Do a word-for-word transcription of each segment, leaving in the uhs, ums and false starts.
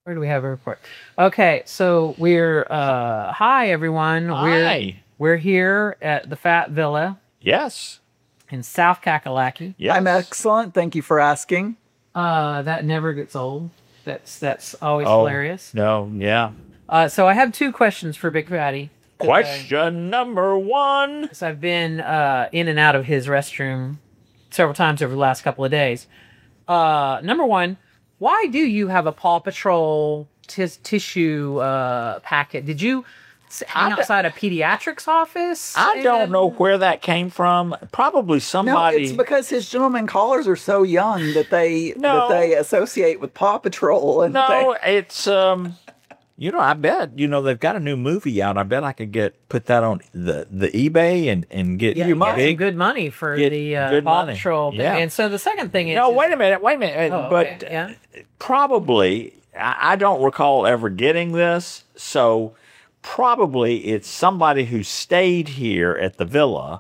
Where do we have a report? Okay, so we're uh hi everyone. Hi. We're we're here at the Fat Villa Yes. in South Kakalaki. Yes. I'm excellent. Thank you for asking. Uh that never gets old. That's that's always Oh, hilarious. no. Yeah. Uh so I have two questions for Big Fatty. Question number one. So I've been uh in and out of his restroom several times over the last couple of days. Uh number one, why do you have a Paw Patrol tis- tissue uh, packet? Did you s- hang I d- outside a pediatrics office? I don't and- know where that came from. Probably No, somebody. it's because his gentleman callers are so young that they No. that they associate with Paw Patrol. And no, it's um. You know, I bet you know they've got a new movie out. I bet I could get put that on the the eBay and and get Yeah, You you might. get some good money for Get the uh, good Paw money. Patrol. thing. Yeah. And so the second thing is... No, is- wait a minute, wait a minute. Oh, but okay, yeah. probably, I, I don't recall ever getting this. So probably it's somebody who stayed here at the villa.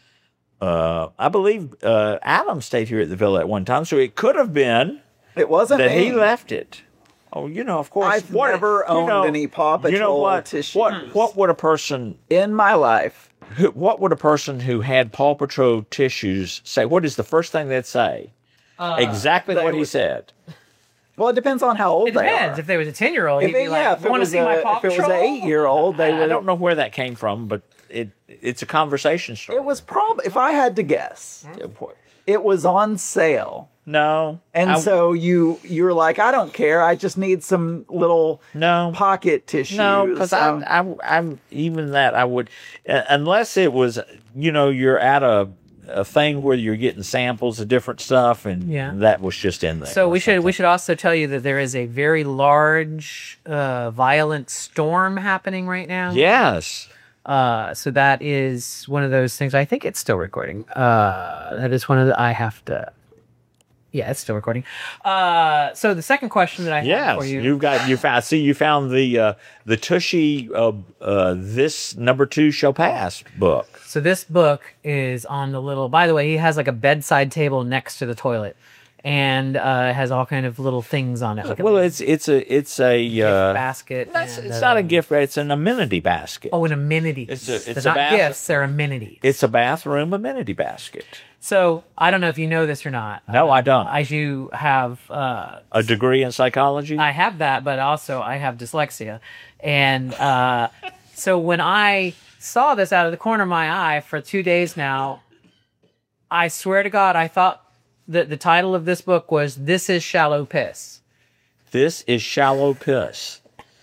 Uh, I believe uh, Adam stayed here at the villa at one time. So it could have been it wasn't that me. he left it. Oh, you know, of course. I've never you owned know- any Paw You know Patrol what? tissues. What? What would a person? in my life. Who, what would a person who had Paw Patrol tissues say? What is the first thing they'd say? exactly they what he would- said. Well, it depends on how old It they depends. are. If they was a ten-year-old, If you'd be it, like, yeah, if it want to was see my a- Paw if it was Patrol? an eight-year-old, they I would. don't know where that came from, but it it's a conversation starter. It was probably, if I had to guess, it was on sale. no, And I- so you you're like, I don't care. I just need some little no, pocket tissues. no, because Um, I, I, I'm even that I would, uh, unless it was, you know, you're at a a thing where you're getting samples of different stuff, and Yeah. that was just in there. So or we should we something. should also tell you that there is a very large, uh, violent storm happening right now. Yes. Uh, so that is one of those things. I think it's still recording. Uh, that is one of the. I have to. Yeah, it's still recording. Uh, so the second question that I have Yes, for you. you've got you found. See, you found the uh, the Tushy uh, uh, this number two shall pass book. So this book is on the little. By the way, he has like a bedside table next to the toilet, and uh, it has all kind of little things on it. Like a Well, it's it's a it's a gift uh, basket. that's, and, it's uh, not a gift. It's an amenity basket. Oh, an amenity. It's a- it's they're a not bath- gifts. They're amenities. It's a bathroom amenity basket. So I don't know if you know this or not. No, I don't. I do have. Uh, A degree in psychology. I have that, but also I have dyslexia, and uh, so when I saw this out of the corner of my eye for two days now, I swear to God, I thought that the title of this book was "This Is Shallow Piss," This is shallow piss.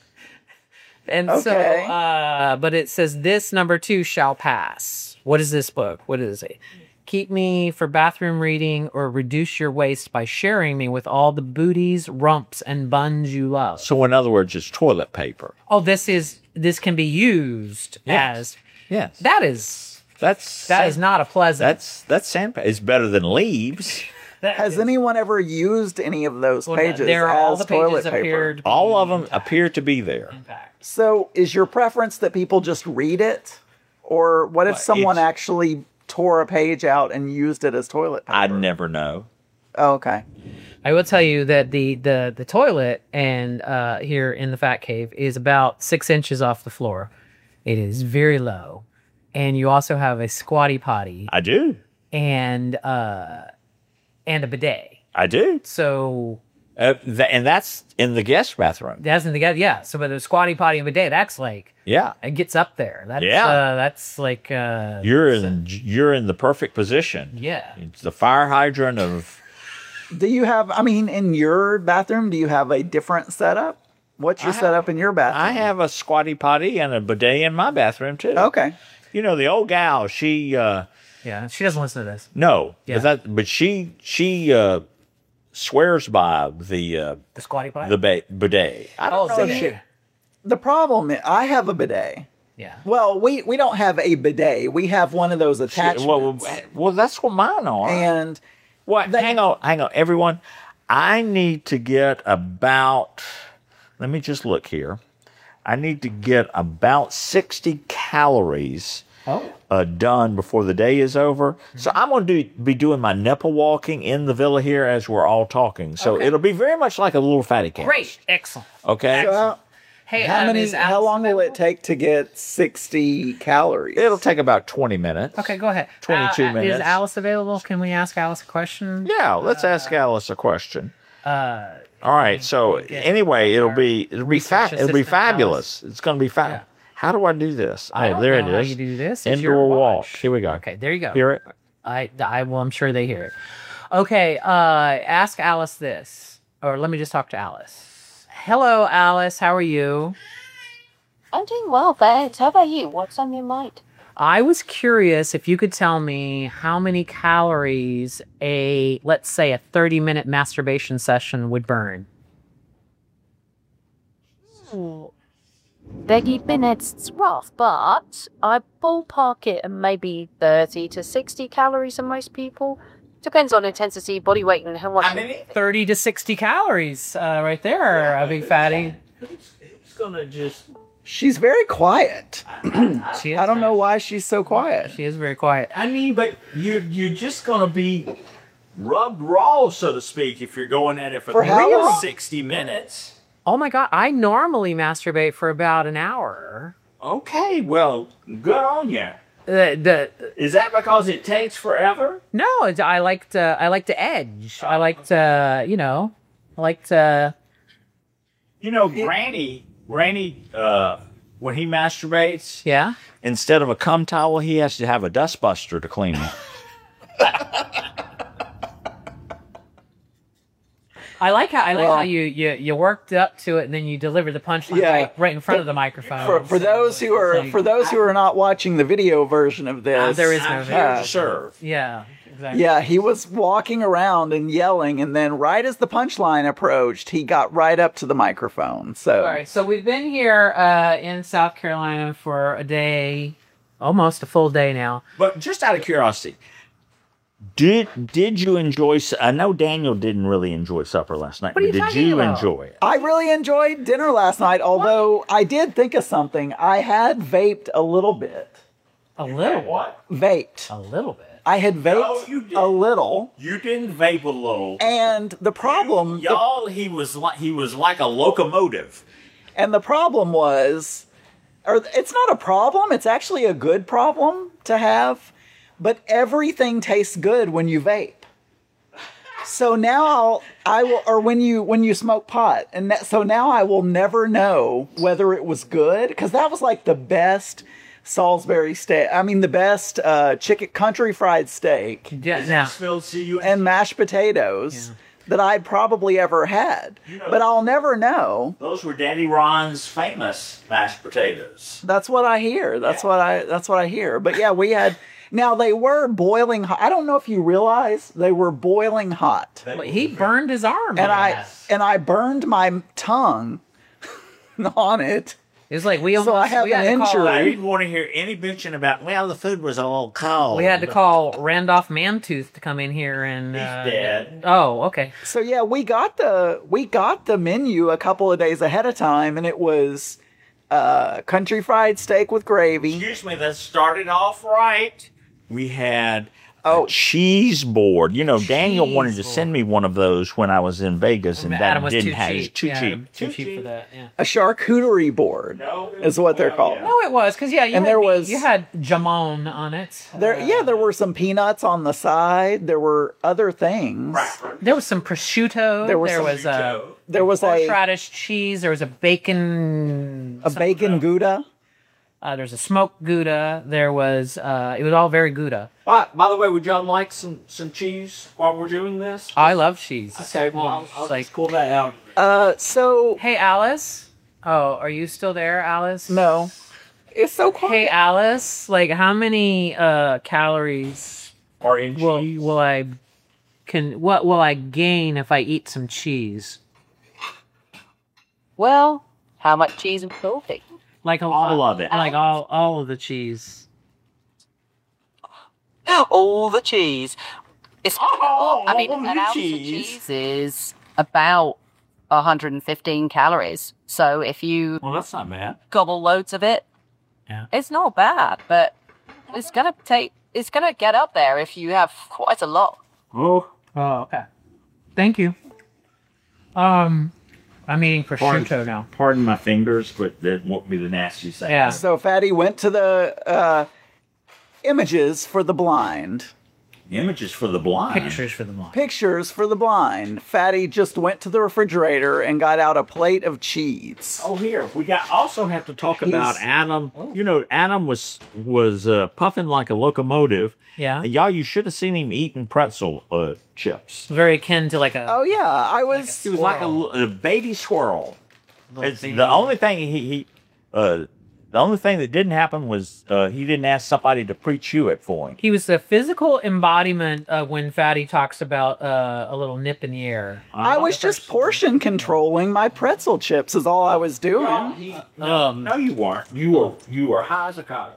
and Okay. so, uh, but it says this number two shall pass. What is this book? What is it? Keep me for bathroom reading, or reduce your waste by sharing me with all the booties, rumps, and buns you love. So, in other words, it's toilet paper. Oh, this is this can be used Yes. as Yes. that is That's that is not a pleasant. That's that's sandpaper. It's better than leaves. that Has is- anyone ever used any of those well, pages there are as all the toilet pages paper? appeared. All of them appear to be there. So, is your preference that people just read it, or what if Well, someone it's- actually tore a page out and used it as toilet paper? I never know. Oh, okay. I will tell you that the the the toilet and uh, here in the Fat Cave is about six inches off the floor. It is very low, and you also have a squatty potty I do. and uh, and a bidet. I do. So Uh, th- and that's in the guest bathroom. that's in the yeah. So but the squatty potty and bidet, that's like Yeah. it gets up there. That's Yeah. uh, that's like uh, You're in you're in the perfect position. yeah. It's the fire hydrant of Do you have? I mean, in your bathroom, do you have a different setup? What's your I have- setup in your bathroom? I have a squatty potty and a bidet in my bathroom too. Okay. You know, the old gal, she uh Yeah, she doesn't listen to this. no, Yeah. but that but she she uh swears by the uh The squatty potty. the ba- bidet. I don't Oh, know the if bidet. she The problem, i- I have a bidet. yeah. Well, we we don't have a bidet. We have one of those attachments. well, well, that's what mine are. and What? That- hang on, hang on, everyone. I need to get about. Let me just look here. I need to get about sixty calories Oh. uh, done before the day is over. So I'm going to do, be doing my nipple walking in the villa here as we're all talking. So Okay. it'll be very much like a little fatty camp. Great. Excellent. Okay. So how, Hey, how um, many? is How Alex long will it available? take to get sixty calories? It'll take about twenty minutes. Okay, go ahead. twenty-two Uh, uh, minutes. Is Alice available? Can we ask Alice a question? Yeah, let's ask Alice a question. Uh, All right. So get anyway, it'll be it'll be fa- research it'll be assistant fabulous. It's going to be fab. Yeah. How do I do this? I Oh, don't there know it how is. you do this. It's your Indoor walk. watch. Here we go. Okay, there you go. Hear it? I, I well, I'm sure they hear it. Okay, uh, ask Alice this, or let me just talk to Alice. Hello, Alice. How are you? I'm doing well, thanks. How about you? What's on your mind? I was curious if you could tell me how many calories a, let's say, a thirty minute masturbation session would burn. thirty minutes is rough, but I ballpark it at maybe thirty to sixty calories for most people. Depends on intensity, body weight, and how much. thirty to sixty calories, uh, right there, a big fatty. It's going to just. She's very quiet. She is, I don't know why she's so quiet. She is very quiet. I mean, but you're you're just going to be rubbed raw, so to speak, if you're going at it for, For how long? sixty minutes. Oh my God, I normally masturbate for about an hour. Okay, well, good on you. The, the Is that because it takes forever? no, it's, I like to I like to edge. I like to you know, I like to. You know, Granny, Granny, uh, when he masturbates, Yeah. instead of a cum towel, he has to have a dustbuster to clean him. I like how I like Well- how you, you you worked up to it and then you deliver the punchline Yeah. right, right in front of the microphone. For, for those who are Like- for those who are not watching the video version of this, Uh, there is no I'm video. here to serve. Yeah, exactly. yeah, he was walking around and yelling, and then right as the punchline approached, he got right up to the microphone. So All right, so we've been here uh, in South Carolina for a day, almost a full day now. But just out of curiosity, did did you enjoy? s- I know Daniel didn't really enjoy supper last night, What are but you did talking you about? enjoy it? I really enjoyed dinner last night. Although I did think of something, I had vaped a little bit. A little bit. What? Vaped. A little bit. I had vaped No, you didn't. a little, You didn't vape a little. and the problem, the Y'all, he was like he was like a locomotive. And the problem was, or it's not a problem, it's actually a good problem to have, but everything tastes good when you vape. So now I will, or when you when you smoke pot, and that, so now I will never know whether it was good, because that was like the best Salisbury steak. I mean, the best uh, chicken country fried steak Yeah, now, Phil, see you. and mashed potatoes that I'd probably ever had, but I'll never know. Those were Daddy Ron's famous mashed potatoes. That's what I hear. That's what I. That's what I hear. But yeah, we had. Now they were boiling hot. I don't know if you realize they were boiling hot, he burned his arm. and I Yes. and I burned my tongue on it. It was like we almost So I have we had an to call- I injury. didn't want to hear any bitching about. Well, the food was a little cold. We had to call Randolph Mantooth to come in here and. He's Uh, dead. Oh, okay. So yeah, we got the we got the menu a couple of days ahead of time, and it was uh, country fried steak with gravy. Excuse me. That started off right. We had Oh. a cheese board. You know, Daniel Cheese wanted to board. send me one of those when I was in Vegas, and Adam that was didn't too have. cheap. It's too Yeah, cheap. Adam, Too cheap for that. Yeah. A charcuterie board No, is what they're well, called. yeah. No, it was because yeah, you And had, there was- you had jamon on it. There, yeah, there were some peanuts on the side. There were other things. There was some prosciutto. There was there some was uh, There was a horseradish cheese. There was a bacon. a bacon gouda. Uh, there's a smoked gouda. There was. Uh, it was all very gouda. By, by the way, would y'all like some, some cheese while we're doing this? I love cheese. Okay, well, I'll, I'll It's like, just pull that out. Uh, so hey Alice. Oh, are you still there, Alice? no, it's so quiet. Hey Alice, like how many uh calories Or in will cheese. will I can what will I gain if I eat some cheese? Well, how much cheese and coffee? Like a All lot, of it. like all all of the cheese. All the cheese. It's, Oh, I mean, all an the ounce cheese. of cheese is about one hundred fifteen calories. So if you Well, that's not bad. gobble loads of it, Yeah. it's not bad. But It's gonna take. It's gonna get up there if you have quite a lot. Oh, Oh, okay. Thank you. Um, I'm eating Pardon. prosciutto now. pardon my fingers, but that won't be the nasty side. Yeah. So Fatty went to the uh, images for the blind. Images for the blind. Pictures for the blind. Pictures for the blind. Fatty just went to the refrigerator and got out a plate of cheese. Oh, here we got. Also have to talk He's- about Adam. You know, Adam was was uh, puffing like a locomotive. Yeah. And y'all, you should have seen him eating pretzel uh, chips. Very akin to like a. Oh yeah, I was. He was like a, l- a baby squirrel. It's baby. the only thing he, he uh, the only thing that didn't happen was uh, he didn't ask somebody to pre-chew it for him. He was the physical embodiment of when Fatty talks about uh, a little nip in the air. I was just portion controlling my pretzel chips. Is all I was doing. Um, No, you weren't. You were you were high as a kite.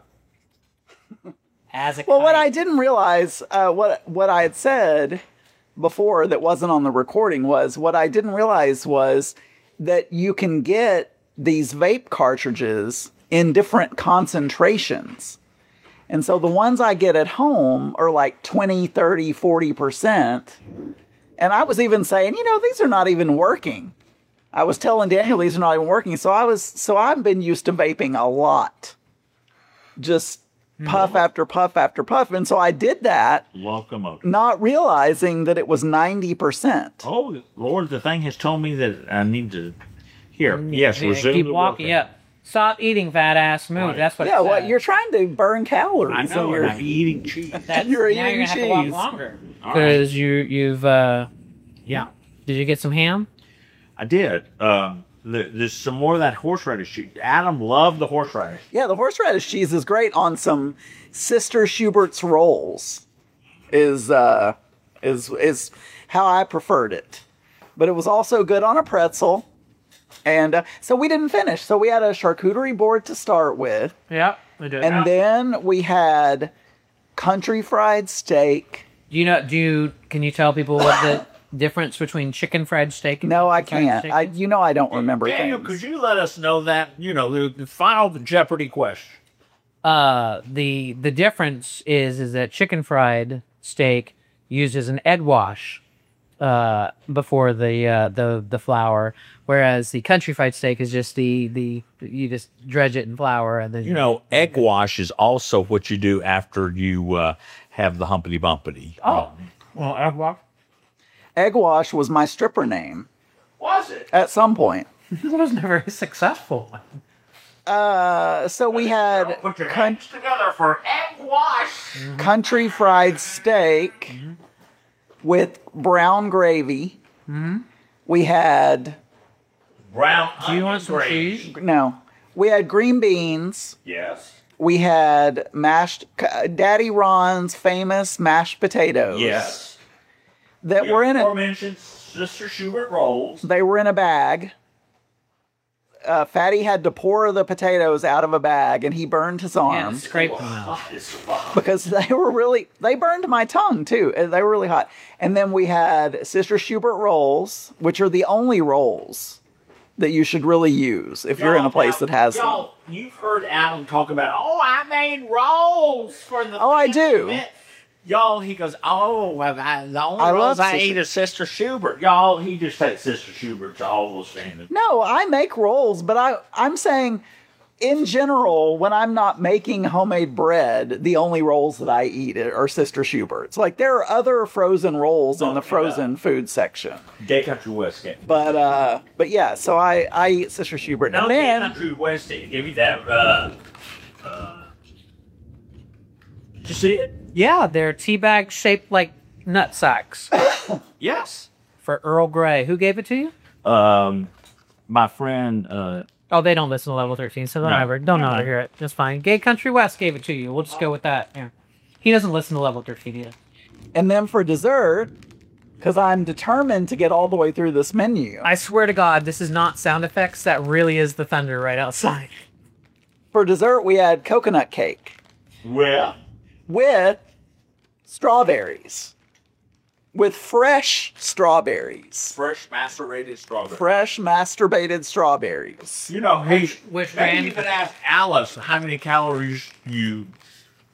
as a Well, what kite. I didn't realize, uh, what what I had said before that wasn't on the recording was what I didn't realize was that you can get these vape cartridges in different concentrations. And so the ones I get at home are like twenty, thirty, forty percent. And I was even saying, you know, these are not even working. I was telling Daniel these are not even working. So I was so I've been used to vaping a lot. Just puff after puff after puff. And so I did that, Locomotive. not realizing that it was ninety percent. Oh Lord, the thing has told me that I need to. Here, yes, Yeah, resume keep the walking. workout. Yeah. Stop eating, fat ass. Move. Right. That's what. Yeah, it what said. you're trying to burn calories. I know, and you're- and I'm eating cheese. That's, you're now eating you're gonna have to walk cheese. longer All right. because you you've uh Yeah, did you get some ham? I did. Um, there- there's some more of that horseradish cheese. Adam loved the horseradish. Yeah, the horseradish cheese is great on some Sister Schubert's rolls. Is uh is is how I preferred it. But it was also good on a pretzel. And uh, so we didn't finish. So we had a charcuterie board to start with, Yeah, we did. and then we had country fried steak. do you know? Do you can you tell people what the difference between chicken fried steak? And No, I fried can't. chicken I is? you know I don't remember Daniel, things. could you let us know that? You know, the, the final Jeopardy question. Uh, the the difference is is that chicken fried steak uses an egg wash uh before the uh the the flour, whereas the country fried steak is just the the you just dredge it in flour and then You know, egg wash is also what you do after you uh, have the humpity bumpity. oh well egg wash. Egg wash was my stripper name Was it? at some point. This wasn't a very successful. Uh, so we had Put your coun- hands together for egg wash. country fried steak with brown gravy. We had Brown. Do you want some cheese? no, we had green beans. Yes. We had mashed Daddy Ron's famous mashed potatoes. Yes. that were in it. Aforementioned Sister Schubert rolls. They were in a bag. Uh, Fatty had to pour the potatoes out of a bag, and he burned his Yeah, arm scrape them out. Hot as fuck. because they were really, they burned my tongue too. and They were really hot. And then we had Sister Schubert rolls, which are the only rolls that you should really use if you're in a place that has them. Y'all, you've heard Adam talk about, oh, I made rolls for the Oh, I family do. event." Y'all, he goes, oh, well, I, the only I rolls love I Sister- eat is Sister Schubert. Y'all, he just takes Sister Schubert to all those things. No, I make rolls, but I, I'm saying in general, when I'm not making homemade bread, the only rolls that I eat are Sister Schubert's. Like there are other frozen rolls in the Okay. frozen food section. Gay Country West game. But uh but yeah, so I I eat Sister Schubert. No, And Gay then Country West didn't give you that. Uh, uh, did you see it? Yeah, they're tea bags shaped like nut sacks Yes. for Earl Grey. Who gave it to you? Um, my friend, uh, Oh, they don't listen to Level thirteen, so don't No. ever, don't No. ever hear it. That's fine. Gay Country West gave it to you. We'll just go with that. Yeah. He doesn't listen to Level thirteen either. and then for dessert, because I'm determined to get all the way through this menu. I swear to God, this is not sound effects. That really is the thunder right outside. For dessert, we had coconut cake well, with strawberries. With fresh strawberries. fresh macerated strawberry. Fresh masturbated strawberries. You know, hey, which maybe brand? you could ask Alice how many calories you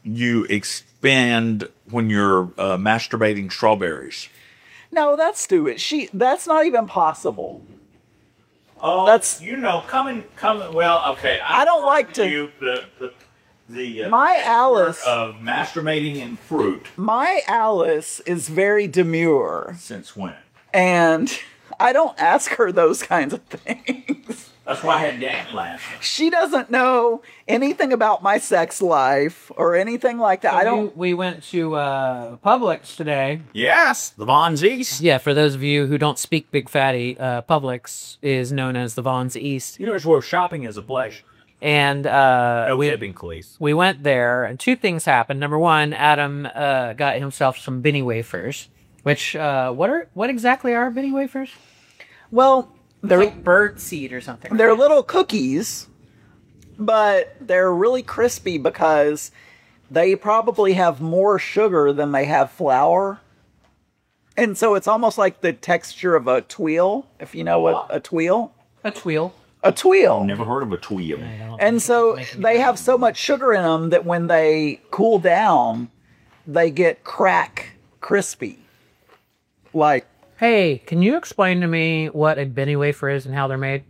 you expend when you're uh, masturbating strawberries. No, that's stupid. She. That's not even possible. Oh, That's- you know, coming, coming. Well, okay. I don't like to- You, the the, the uh, My Alice. of masturbating in fruit. My Alice is very demure, Since when? and I don't ask her those kinds of things. That's why I had Dan last. She doesn't know anything about my sex life or anything like that. I don't. We, we went to uh, Publix today. Yes, the Von East. Yeah, for those of you who don't speak Big Fatty, uh, Publix is known as the Vaughn's East. You know, it's where shopping is a pleasure. And uh, No we, tipping, please. we went there, and two things happened. Number one, Adam uh, got himself some Benny wafers, which, uh, what are what exactly are Benny wafers? Well, They're they're like bird seed or something. they're little cookies, but they're really crispy because they probably have more sugar than they have flour. And so it's almost like the texture of a tweel, if you know what a tweel. A tweel. A tweel. Never heard of a tweel. And so they have so much sugar in them that when they cool down, they get crack crispy. Like, Hey, can you explain to me what a Benny wafer is and how they're made?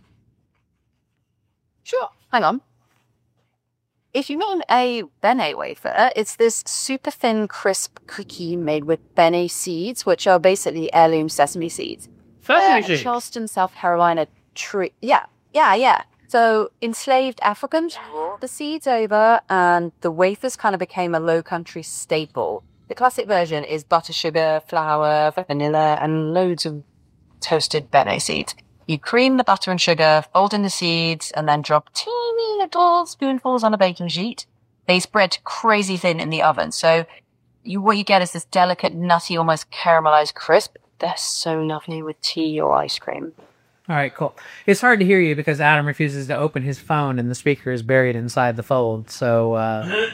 Sure. Hang on. If you mean a bene wafer, it's this super thin, crisp cookie made with bene seeds, which are basically heirloom sesame seeds. Sesame Uh, seeds. Charleston, South Carolina tree. Yeah, yeah, yeah. So enslaved Africans brought the seeds over, and the wafers kind of became a low country staple. The classic version is butter, sugar, flour, vanilla, and loads of toasted bene seeds. You cream the butter and sugar, fold in the seeds, and then drop teeny little spoonfuls on a baking sheet. They spread crazy thin in the oven. So you, what you get is this delicate, nutty, almost caramelized crisp. They're so lovely with tea or ice cream. All right, cool. It's hard to hear you because Adam refuses to open his phone and the speaker is buried inside the fold. So, uh,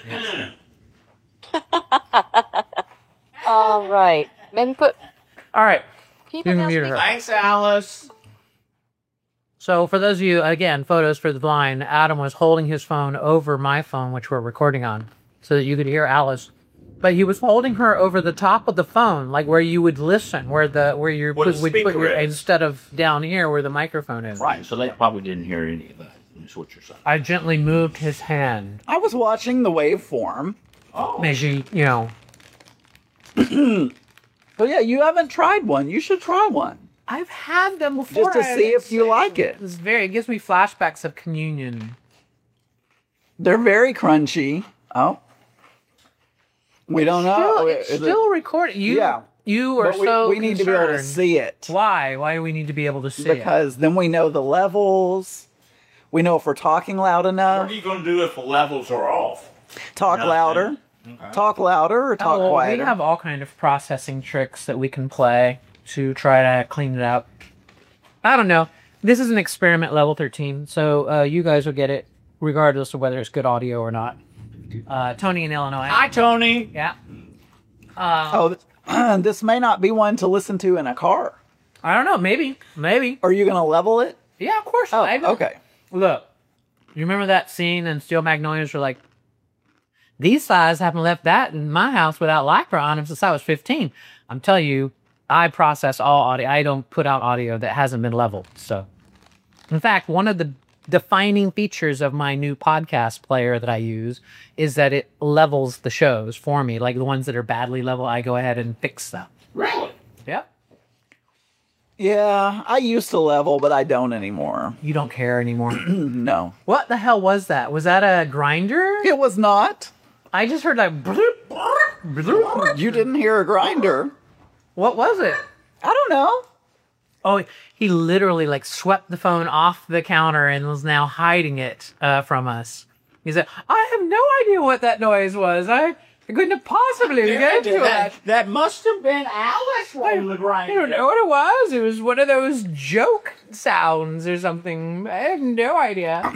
All right. Maybe put... all right. Keep You it can down, mute speak- her. Thanks, Alice. So, for those of you, again, photos for the blind, Adam was holding his phone over my phone, which we're recording on, so that you could hear Alice. But he was holding her over the top of the phone, like where you would listen, where the where you're Where the would put speaker your, is. instead of down here where the microphone is. Right, so they probably didn't hear any of that. That's what you're saying. I gently moved his hand, I was watching the waveform. maybe you know. So yeah, you haven't tried one. You should try one. I've had them before. Just to see if you like it. It's very. It gives me flashbacks of communion. They're very crunchy. Oh. We don't know. Still, it's Is it- still recording. You, Yeah. you are but we, so we need to be able to concerned. see it. Why? Why do we need to be able to see it? Because then we know the levels. We know if we're talking loud What enough. are you going to do if the levels are off? Talk Nothing. louder. Talk louder or talk Oh, well, quieter. we have all kind of processing tricks that we can play to try to clean it up. I don't know. This is an experiment level thirteen, so uh, you guys will get it regardless of whether it's good audio or not. Uh, Tony in Illinois. Hi, Tony. Yeah. Uh, Oh, th- this may not be one to listen to in a car. I don't know. Maybe. Maybe. Are you going to level it? Yeah, of course. Oh, I know. okay. Look, you remember that scene in Steel Magnolias where, like, these guys haven't left that in my house without Lycra on them since I was fifteen. I'm telling you, I process all audio. I don't put out audio that hasn't been leveled. So, in fact, one of the defining features of my new podcast player that I use is that it levels the shows for me. Like the ones that are badly leveled, I go ahead and fix them. Really? Yep. Yeah, I used to level, but I don't anymore. You don't care anymore. No. What the hell was that? Was that a grinder? It was not. I just heard like. bloop, bloop, bloop. You didn't hear a grinder. What was it? I don't know. Oh, he literally like swept the phone off the counter and was now hiding it uh, from us. He said, "I have no idea what that noise was. I, I couldn't have possibly get to that, it. that must have been Alice on the I grinder. don't know what it was. It was one of those joke sounds or something. I have no idea."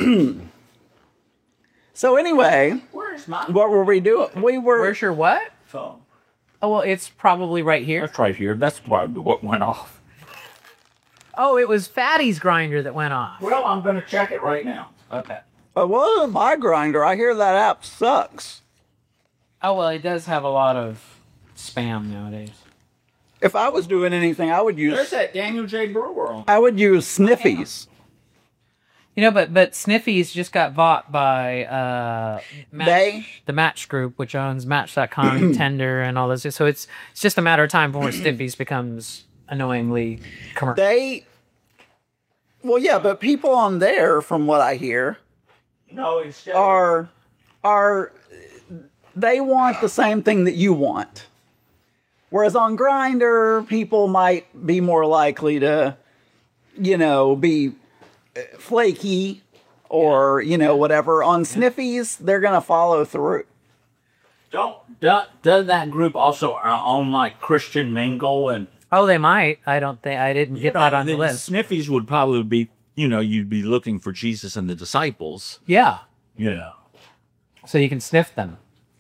So anyway, Where's my what were we doing? We were. Where's your what? phone? Oh, well, it's probably right here. That's right here. That's probably what went off. Oh, it was Fatty's grinder that went off. Well, I'm going to check it right now. Okay. It wasn't my grinder. I hear that app sucks. Oh well, it does have a lot of spam nowadays. If I was doing anything, I would There's use that Daniel J. Brewer on. I would use Sniffies. You know, but but Sniffies just got bought by uh, Match, They? the Match Group, which owns Match dot com, Tender, and all this. So it's it's just a matter of time before Sniffies becomes annoyingly commercial. They, well, yeah, but people on there, from what I hear, No, instead are are they want the same thing that you want. Whereas on Grindr, people might be more likely to, you know, be flaky or, you know, whatever. On Sniffies, they're going to follow through. Don't does, does that group also uh, own like Christian Mingle and Oh, they might. I don't think I didn't get that on the then list. Sniffies would probably be, you know, you'd be looking for Jesus and the disciples. Yeah, Yeah. so you can sniff them.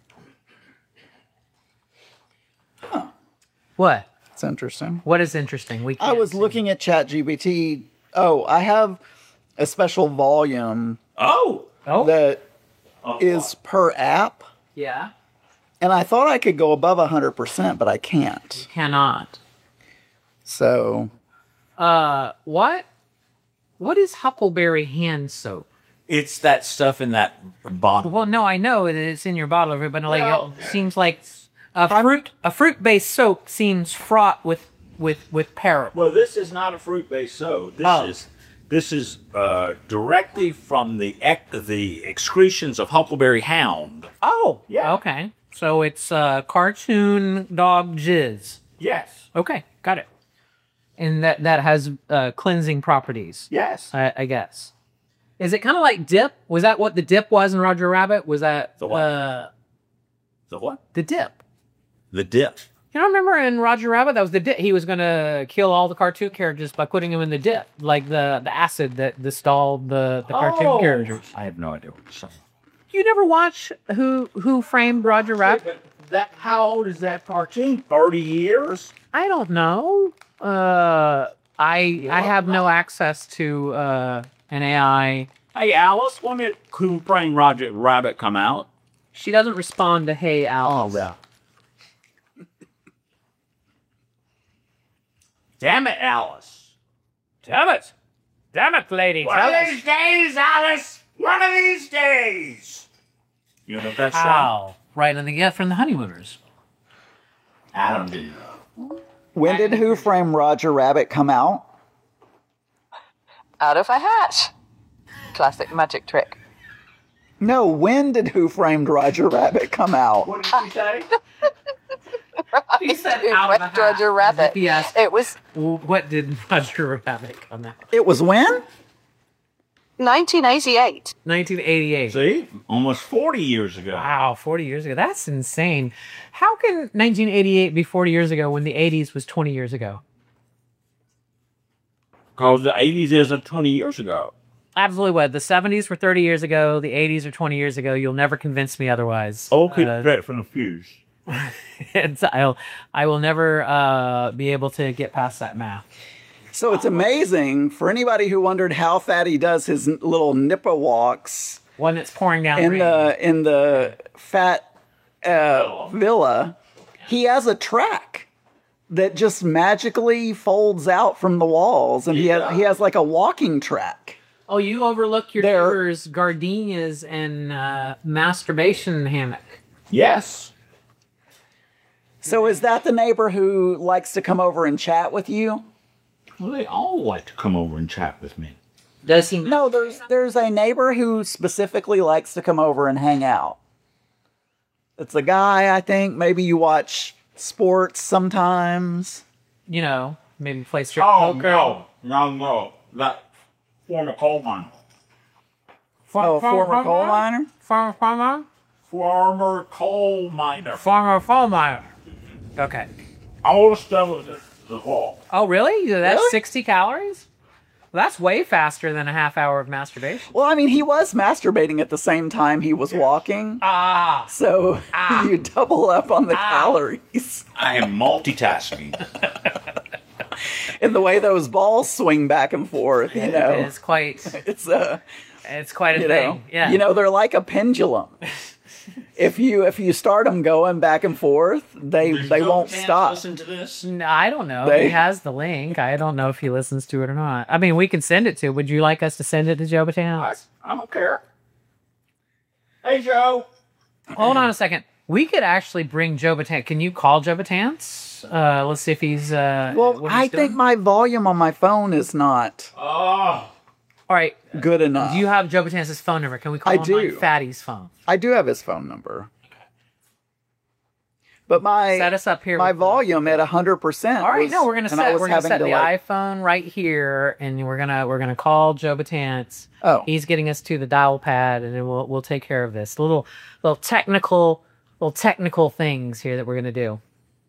What? It's interesting. What is interesting? We I can't was see. looking at ChatGPT. Oh, I have a special volume Oh, Oh, that is per app. yeah. And I thought I could go above one hundred percent, but I can't. Cannot. So, Uh, what? What is Huckleberry hand soap? it's that stuff in that bottle. Well, no, I know that it's in your bottle, but like it seems like a fruit a fruit based soap seems fraught with with with peril. Well, this is not a fruit-based soda. This Oh. is this is uh, directly from the ec- the excretions of Huckleberry Hound. Oh, yeah. Okay, so it's uh, cartoon dog jizz. Yes. Okay, got it. And that that has uh, cleansing properties. Yes. I, I guess. Is it kind of like dip? Was that what the dip was in Roger Rabbit? Was that The what? uh, The what? the dip? The dip. You don't remember in Roger Rabbit that was the dip? He was gonna kill all the cartoon characters by putting them in the dip, like the the acid that that stalled the the cartoon Oh. characters. I have no idea what you're saying. You never watch Who Who Framed Roger Rabbit? That how old is that cartoon? Thirty years. I don't know. Uh, I I have no access to uh, an A I. Hey Alice, when did Who Framed Roger Rabbit come out? She doesn't respond to "Hey Alice." yeah. Damn it, Alice. Damn it! Damn it, lady! One Tell of us these days, Alice. One of these days. You know that song? how. Right, and the yeah from the Honeymooners. Adam did. when did Who Framed Roger Rabbit come out? Out of a hat. Classic magic trick. No, when did Who Framed Roger Rabbit come out? What did she say? He said It out of went the hat. Roger Rabbit. Yes. It was Well, what did Roger Rabbit come out? It was when? nineteen eighty-eight. nineteen eighty-eight. See, almost forty years ago. Wow, forty years ago. That's insane. How can nineteen eighty-eight be forty years ago when the eighties was twenty years ago? Because the eighties isn't twenty years ago. Absolutely what? The seventies were thirty years ago, the eighties are twenty years ago. You'll never convince me otherwise. Okay, Uh, straight from the fuse. it's, I'll, I will never uh, be able to get past that math. So it's amazing for anybody who wondered how Fatty does his n- little nippa walks One that's pouring down in rain. the in the fat uh, villa. He has a track that just magically folds out from the walls, and he has, he has like a walking track. Oh, you overlook your There- neighbor's gardenias and uh, masturbation hammock. Yes. So is that the neighbor who likes to come over and chat with you? Well, they all like to come over and chat with me. Does he? No, there's there's a neighbor who specifically likes to come over and hang out. It's a guy, I think. Maybe you watch sports sometimes. You know, maybe play strip Oh, poker. no. No, no. That former coal miner. Oh, former coal miner? Farmer, farmer, Former coal miner. farmer, farmer. Okay. All the stuff was at the wall. Oh, really? That's Really? sixty calories? Well, that's way faster than a half hour of masturbation. Well, I mean, he was masturbating at the same time he was walking. Ah. So you double up on the calories. I am multitasking. And the way those balls swing back and forth, you know. It's quite, It's uh, it's quite a you thing. know, Yeah. you know, they're like a pendulum. if you if you start them going back and forth, they Does they Joe won't Pants stop. Listen to this. No, I don't know. They- He has the link. I don't know if he listens to it or not. I mean, we can send it to. Would you like us to send it to Joe I, Batans? I don't care. Hey, Joe. Hold on a second. We could actually bring Joe Batans. Can you call Joe Batans? Uh, let's see if he's. Uh, Well, what I he's think doing. my volume on my phone is not Oh, All right. good enough. Do you have Joe Batans' phone number? Can we call I him do. on Fatty's phone? I do have his phone number. But my Set us up here. my with the- volume at hundred percent. All right, no, we're gonna and I set was we're gonna having set to, the like- iPhone right here, and we're gonna we're gonna call Joe Batans. Oh. He's getting us to the dial pad, and then we'll we'll take care of this little little technical little technical things here that we're gonna do.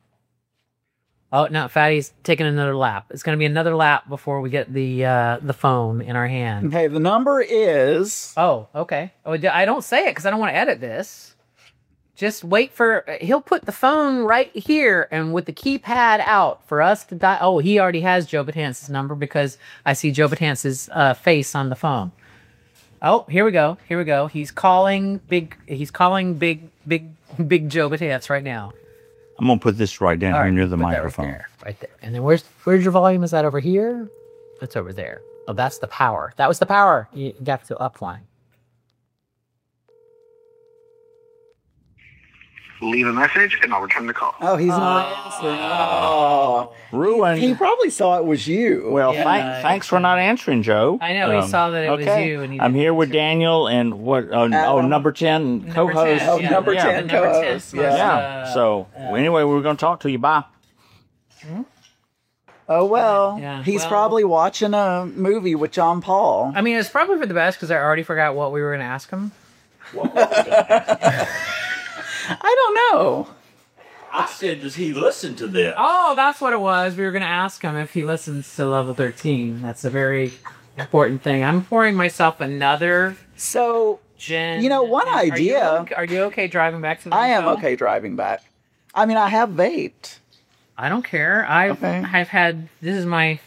Oh no, Fatty's taking another lap. It's gonna be another lap before we get the uh, the phone in our hand. Okay, the number is Oh, okay. Oh, I don't say it because I don't want to edit this. Just wait for he'll put the phone right here and with the keypad out for us to dial. Oh, he already has Joe Batans' number because I see Joe Batans' uh, face on the phone. Oh, here we go. Here we go. He's calling big. He's calling big, big, big Joe Batans right now. I'm gonna put this right down All here right, near the put that right microphone. there, right there. And then where's where's your volume? Is that over here? That's over there. Oh, that's the power. That was the power. You got to upline. Leave a message and I'll return the call. oh he's not answering. Oh, Ruined. he probably saw it was you. Well, Yeah, thank, I- thanks for not answering, Joe. I know, he saw that it was you and he I'm didn't here with answer. Daniel and what? Oh, oh Adam. number ten Number co-host. ten, Oh, yeah. number Yeah, ten the number ten co-host, plus, yeah. Yeah. uh, so anyway, we we're gonna talk to you. Bye. oh well, Yeah, he's well- probably watching a movie with John Paul. I mean, it's probably for the best because I already forgot what we were going to ask him. I don't know. I said, does he listen to this? Oh, that's what it was. We were going to ask him if he listens to Level thirteen. That's a very important thing. I'm pouring myself another So gin. You know, one Are you idea- okay- Are you okay driving back to the I am hotel? okay driving back. I mean, I have vaped. I don't care. I've, Okay. I've had, this is my,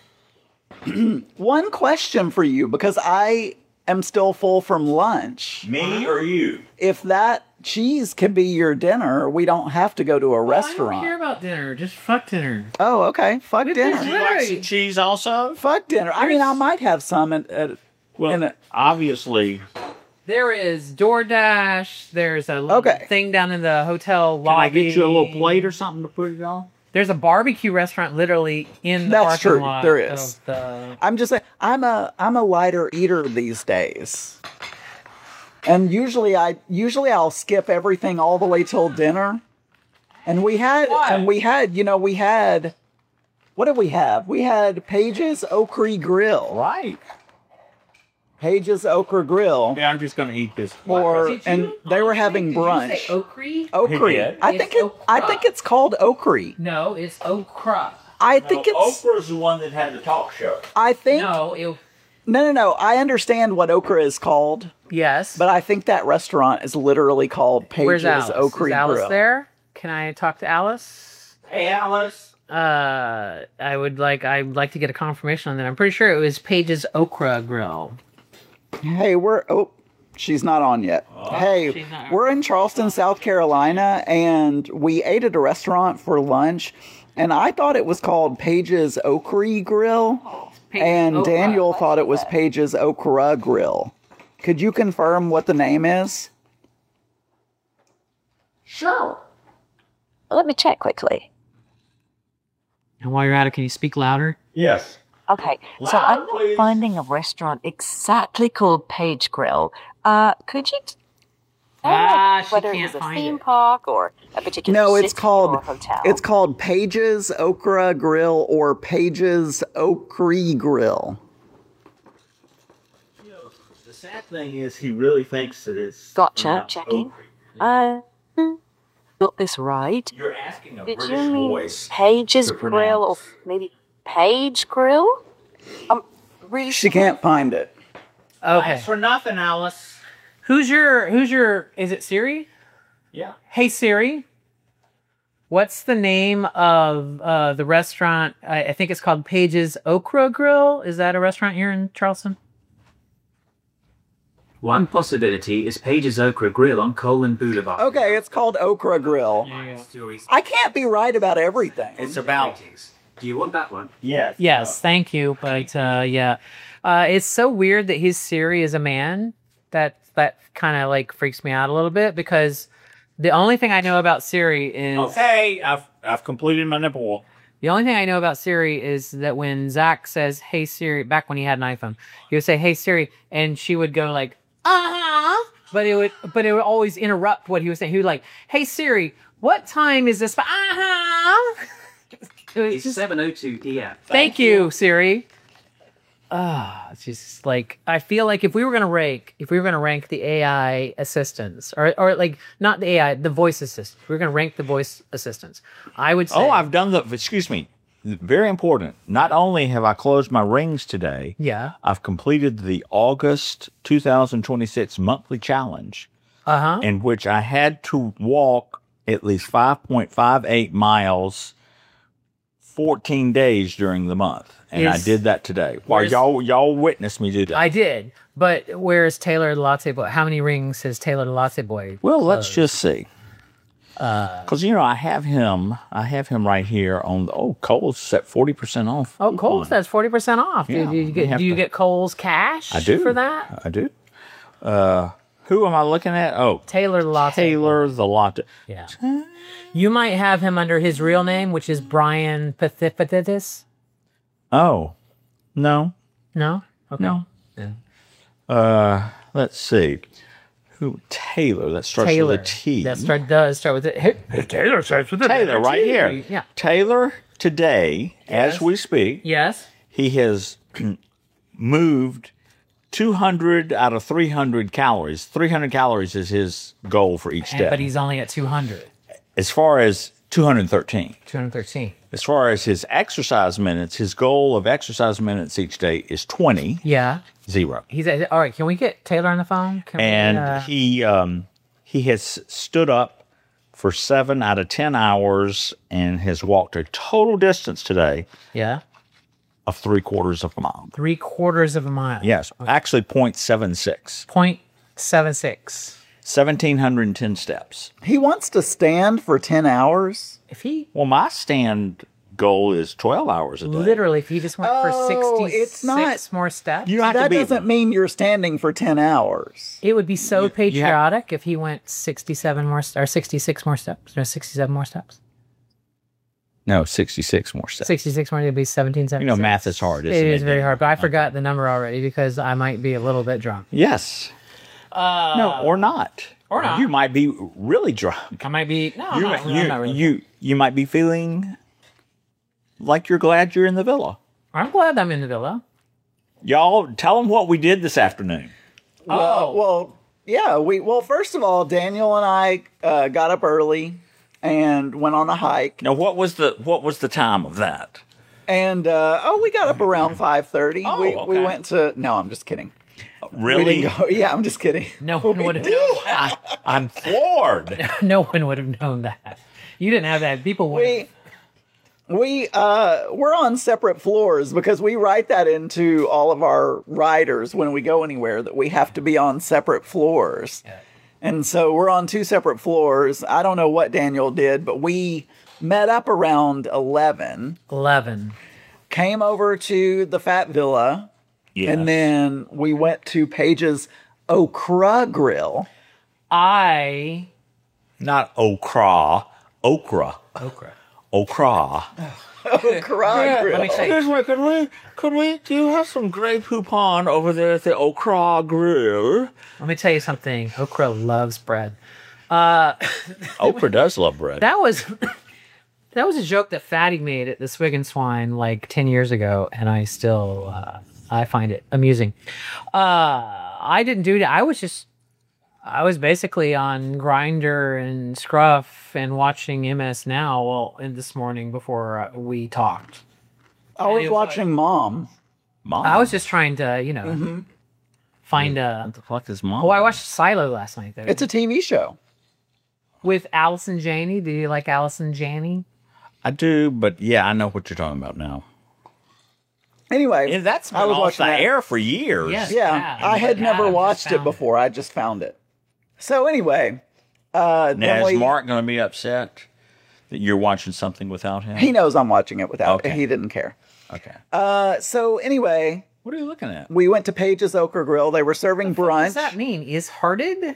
One question for you, because I am still full from lunch. Me or you? If that cheese can be your dinner, we don't have to go to a I don't restaurant. care about dinner. Just fuck dinner. Oh, okay. Fuck This dinner. is You like Right. some cheese also? Fuck dinner. I mean, I might have some at, at Well, in a, obviously. There is DoorDash. There's a little Okay. thing down in the hotel Can lobby. I get you a little plate or something to put it on? There's a barbecue restaurant literally in the That's parking true. lot. There is. Of the... I'm just saying, I'm a I'm a lighter eater these days. And usually I usually I'll skip everything all the way till dinner. And we had Why? and we had, you know, we had what did we have? We had Paige's Okra Grill. Right. Paige's Okra Grill. Yeah, I'm just gonna eat this. For Did and you- they were having Did you brunch. say Okra? Okra. did. I It's think it, I okra. think it's called Okra. No, it's okra. I think no, it's Oprah's the one that had the talk show. I think No, it, no no no. I understand what okra is called, yes. but I think that restaurant is literally called Where's Paige's Alice? Okra Is Alice Grill. there? Can I talk to Alice? Hey, Alice. Uh, I would like I'd like to get a confirmation on that. I'm pretty sure it was Paige's Okra Grill. Hey, we're oh, she's not on yet. hey, she's not. we're in Charleston, South Carolina, and we ate at a restaurant for lunch, and I thought it was called Paige's Okra Grill, Paige's and Okra. Daniel thought it was Paige's Okra Grill. Could you confirm what the name is? Sure. Let me check quickly. And while you're at it, can you speak louder? Yes. Okay, so Loud, I'm not please. finding a restaurant exactly called Page Grill. Uh, could you? t- I don't know Ah, she whether it can't was a find theme it. park or a particular No, it's city or called a hotel. it's called Paige's Okra Grill or Paige's Okra Grill. The sad thing is, he really thinks that it's Gotcha. not Checking. Okra. Uh, hmm, got this right? You're asking a Did British you mean voice. Page's to Grill or pronounce. maybe Page Grill? I'm really She can't find it. Okay. Thanks for nothing, Alice. Who's your Who's your? Is it Siri? Yeah. Hey Siri. What's the name of uh, the restaurant? I, I think it's called Paige's Okra Grill. Is that a restaurant here in Charleston? One possibility is Paige's Okra Grill on Colin Boulevard. Okay, it's called Okra Grill. I can't be right about everything. It's about Do you want that one? yes. Yes, thank you. But uh, yeah, uh, it's so weird that his Siri is a man. That that kind of like freaks me out a little bit because the only thing I know about Siri is Okay, I've I've completed my nipple. the only thing I know about Siri is that when Zach says "Hey Siri," back when he had an iPhone, he would say "Hey Siri," and she would go like "Uh huh," but it would but it would always interrupt what he was saying. He would like "Hey Siri, what time is this?" Uh huh. It's seven oh two p.m. Thank you, Siri. Ah, it's just like I feel like if we were gonna rank, if we were gonna rank the A I assistants, or or like not the A I, the voice assistants, if we were gonna rank the voice assistants, I would say. Oh, I've done the. Excuse me. Very important. Not only have I closed my rings today, Yeah. I've completed the August two thousand twenty-six monthly challenge, Uh huh. in which I had to walk at least five point five eight miles, fourteen days during the month, and I Is- did that today. While where's- y'all y'all witnessed me do that. I did, but where's Taylor the Latte Boy? How many rings has Taylor the Latte Boy? Well, let's closed? just see. Because you know, I have him. I have him right here on the. Oh, Cole's set forty percent off. Oh, Kohl's coupon. that's forty percent off. Yeah, do, you we get have do you to- get Kohl's cash? I do for that. I do. Uh, who am I looking at? Oh, Taylor the Latte. Taylor the Latte. Yeah. You might have him under his real name, which is Brian Pathipatis. Oh, no, No. Okay. no. Yeah. Uh, let's see. Who Taylor? That starts Taylor. with a T. That start, does start with it. Hey, hey, Taylor starts with a Taylor right here. Yeah. Taylor today, as we speak, Yes. he has moved two hundred out of three hundred calories. three hundred calories is his goal for each And, day. but he's only at two hundred. As far as two hundred thirteen. two hundred thirteen. As far as his exercise minutes, his goal of exercise minutes each day is twenty, Yeah. zero. He's at, all right. Can we get Taylor on the phone? Can And we, uh, he um, he has stood up for seven out of ten hours and has walked a total distance today yeah. of three quarters of a mile. Three quarters of a mile. Yes, actually point seven six. Point seven six. seventeen ten steps. He wants to stand for ten hours. If he Well, my stand goal is twelve hours a day. literally, if he just went Oh, for sixty-six it's not- more steps, You don't have to That be. doesn't mean you're standing for ten hours. it would be so patriotic if he went sixty-seven more st- or sixty-six more steps or sixty-seven more steps. No, sixty-six more steps. sixty-six more would be seventeen You seventy. know, math is hard, It isn't it? is very hard, but I forgot the number already because I might be a little bit drunk. Yes. Uh, No, or not. or not. You might be really drunk. I might be. No, You, I'm not, you, I'm not really. you, you might be feeling like you're glad you're in the villa. I'm glad I'm in the villa. Y'all, tell them what we did this afternoon. Well, well, yeah. We well, first of all, Daniel and I uh, got up early and went on a hike. Now, what was the what was the time of that? And uh, oh, we got up around five thirty. Oh, we we okay. went to. No, I'm just kidding. We Really? didn't go. Yeah, I'm just kidding. No one would have. known I, I'm floored. No one would have known that. You didn't have that. People would. We we uh we're on separate floors because we write that into all of our riders when we go anywhere that we have to be on separate floors. And so we're on two separate floors. I don't know what Daniel did, but we met up around eleven, Eleven. came over to the Fat Villa, Yeah. and then we went to Paige's Okra Grill. I. Not okra. Okra. Okra. Okra. Okra Grill. Let me say. Excuse me, could we, could we, do you have some Grey Poupon over there at the Okra Grill? Let me tell you something. Okra loves bread. Uh, Okra does love bread. that was that was a joke that Fatty made at the Swig and Swine like ten years ago, and I still uh, I find it amusing. Uh, I didn't do that. I was just I was basically on Grinder and Scruff and watching M S Now well in this morning before uh, we talked. I was watching Mom. Mom. I was just trying to you know Mm-hmm. find a. What the fuck is mom? Oh, I watched Silo last night though. It's a T V show. with Allison Janney. Do you like Allison Janney? I do, but yeah, I know what you're talking about now. Anyway, And that's been I was off watching the that. air for years. Yes. Yeah, Yeah, I had but never Adam just watched it found before. I just found it. So anyway, uh, Now, then is we- Mark going to be upset that you're watching something without him? he knows I'm watching it without. Okay. He didn't care. Okay. Uh, so anyway, What are you looking at? we went to Page's Okra Grill. They were serving What brunch. does that mean? Is hearted?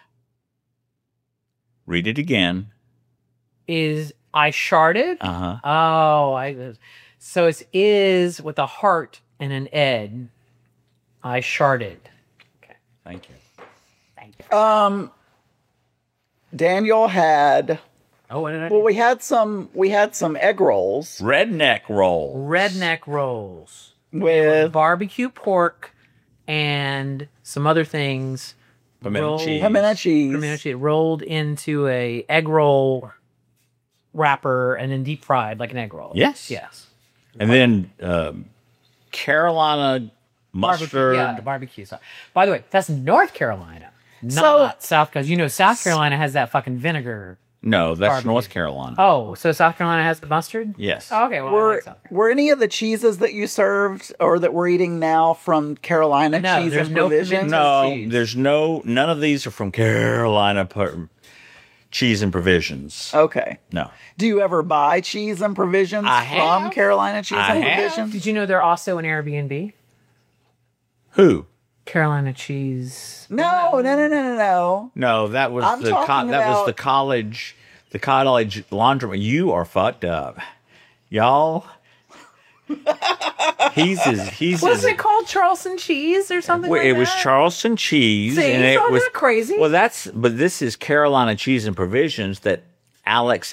Read it again. Is I sharded? Uh huh. Oh, I. So it's is with a heart and an ed. I sharded. Thank you. Um, Daniel had. Oh, what did I Well, do? we had some. We had some egg rolls Redneck roll. Redneck rolls with barbecue pork and some other things. Pimento roll- cheese. pimento cheese. Pimento cheese rolled into a egg roll wrapper and then deep fried like an egg roll. Yes. Yes. And then um, Carolina mustard. Barbecue, yeah, the barbecue sauce. By the way, that's North Carolina, not So- South. Because you know South Carolina has that fucking vinegar. No, that's Barbecue. North Carolina. Oh, so South Carolina has the mustard? Yes. Oh, okay, well, I Were like South Carolina. were any of the cheeses that you served or that we're eating now from Carolina No, cheese there's and no provisions? pimento No, cheese. there's no. None of these are from Carolina per, cheese and provisions. Okay. No. Do you ever buy cheese and provisions I from have. Carolina cheese I and have. provisions? Did you know they're also an Airbnb? Who? Carolina cheese. No, no, no, no, no, no. No, that was I'm the co- talking that was about- the college, the college laundromat. You are fucked up, y'all. he's as he's What's as, it called? Charleston cheese or something Well, like it was that? Charleston cheese, See, and it so I'm was not crazy. Well, that's but this is Carolina Cheese and Provisions that Alex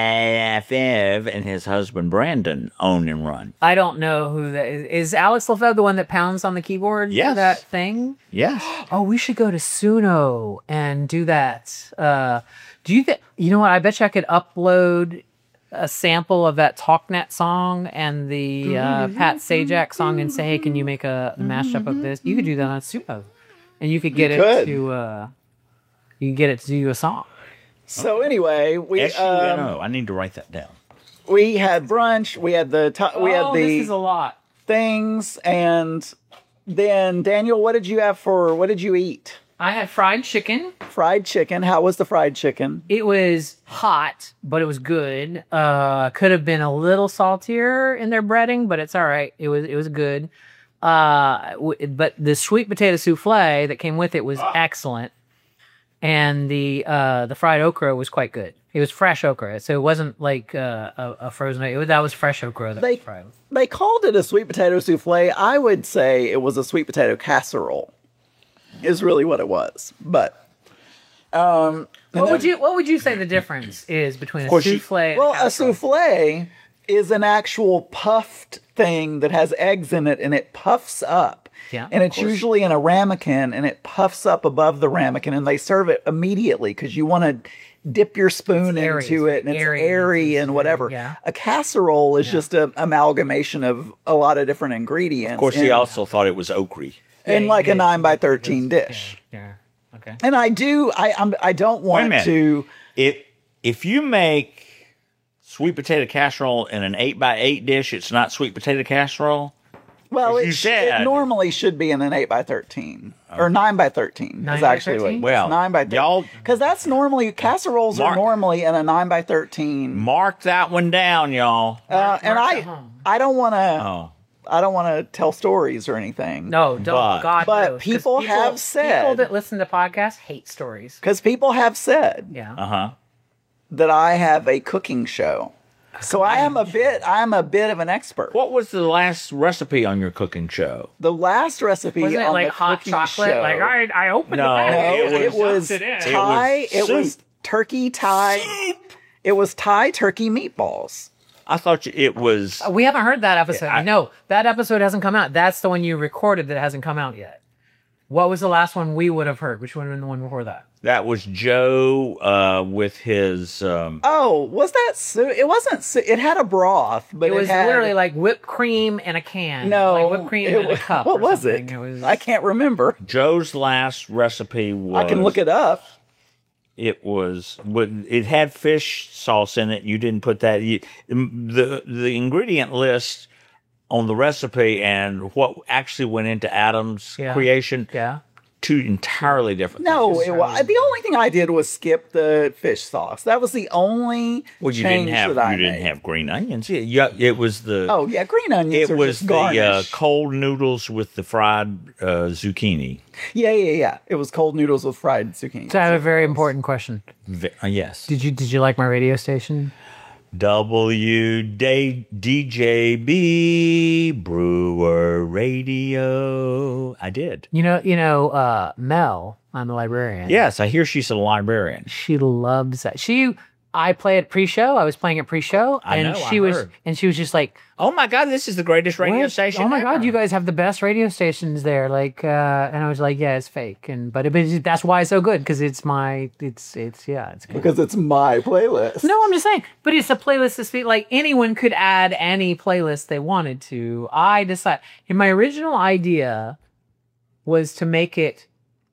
Lefebvre and his husband Brandon own and run. I don't know who that is. Is Alex Lefebvre the one that pounds on the keyboard? for Yes. that thing. Yes, Oh, we should go to Suno and do that. Uh, do you think? You know what? I bet you I could upload a sample of that TalkNet song and the uh, Pat Sajak song and say, "Hey, can you make a mashup of this?" You could do that on Suno, and you could get You it could. to. Uh, you could get it to do a song. So anyway, we S U um, N O. I need to write that down. we had brunch. We had the to- we had oh, this the is a lot. things, and then Daniel, what did you have for? What did you eat? I had fried chicken. Fried chicken. How was the fried chicken? It was hot, but it was good. Uh, could have been a little saltier in their breading, but it's all right. It was it was good. Uh, w- but the sweet potato souffle that came with it was excellent, and the uh, the fried okra was quite good. It was fresh okra, so it wasn't like uh, a, a frozen. It was, that was fresh okra that They was fried. they called it a sweet potato souffle. I would say it was a sweet potato casserole. Is really what it was. But um, and What then- would you What would you say the difference is between a course you- souffle? and Well, a casserole? souffle is an actual puffed thing that has eggs in it, and it puffs up. Yeah, and of it's course. usually in a ramekin, and it puffs up above the ramekin, and they serve it immediately because you want to dip your spoon It's airy, into it's it, and it's airy, airy it's and airy, whatever. yeah. A casserole is just an amalgamation of a lot of different ingredients. Of course, he in, also thought it was okra. in Yeah, like yeah, a nine by yeah, thirteen yeah, dish. Yeah. Okay. And I do, I I'm, I don't Wait a want minute. to. If if you make sweet potato casserole in an eight by eight dish, it's not sweet potato casserole. Well, As it, you sh- said. it normally should be in an eight by thirteen or nine by thirteen. Nine is by actually thirteen? what Well, nine by y'all- because that's normally casseroles Mark- are normally in a nine by thirteen. Mark that one down, y'all. Uh, and Mark I at home. I don't want to Oh, I don't want to tell stories or anything. No, don't. But- God but knows. 'Cause people have said- people that listen to podcasts hate stories. Because people have said Yeah. uh huh. that I have a cooking show, so I am a bit I am a bit of an expert. What was the last recipe on your cooking show? The last recipe Wasn't it on like the hot cooking chocolate? show, Like I, I opened No, the no, bag. it it, was- was it in. Thai. It It was was, soup. turkey Thai. It was Thai turkey meatballs. I thought you- it was. We haven't heard that episode. Yeah, I- no, that episode hasn't come out. That's the one you recorded that hasn't come out yet. What was the last one we would have heard? Which one was the one before that? That was Joe uh, with his. Um, Oh, was that soup? It wasn't. Su- it had a broth, but It was had, literally like whipped cream in a can. no like whipped cream it in a was- cup. What or was something. it? It was. I can't remember. Joe's last recipe was. I can look it up. It was. would- It had fish sauce in it. You didn't put that. You, the The ingredient list on the recipe and what actually went into Adam's Yeah. creation, Yeah. two entirely different No, things. it was, the only thing I did was skip the fish sauce. That was the only Well, you change didn't have that I you didn't made. have green onions. Yeah, yeah, it was the Oh yeah, green onions. it are was just the uh, garnish. cold noodles with the fried uh, zucchini. Yeah, yeah, yeah. It was cold noodles with fried zucchini. So I have a very important question. Ve- uh, yes. Did you did you like my radio station? W D J B Brewer Radio. I did. You know, you know, uh, Mel, I'm the librarian. Yes, I hear she's a librarian. She loves that. She, I play it pre-show. I was playing it pre-show, I and know, she I was, heard. and she was just like, Oh my God, this is the greatest radio "What? station. Oh my ever. God, you guys have the best radio stations there!" Like, uh, and I was like, "Yeah, it's fake," and but, it, but it- that's why it's so good because it's my, it's it's yeah, it's good. because it's my playlist. No, I'm just saying, but it's a playlist to speak. Like anyone could add any playlist they wanted to. I decided, and my original idea was to make it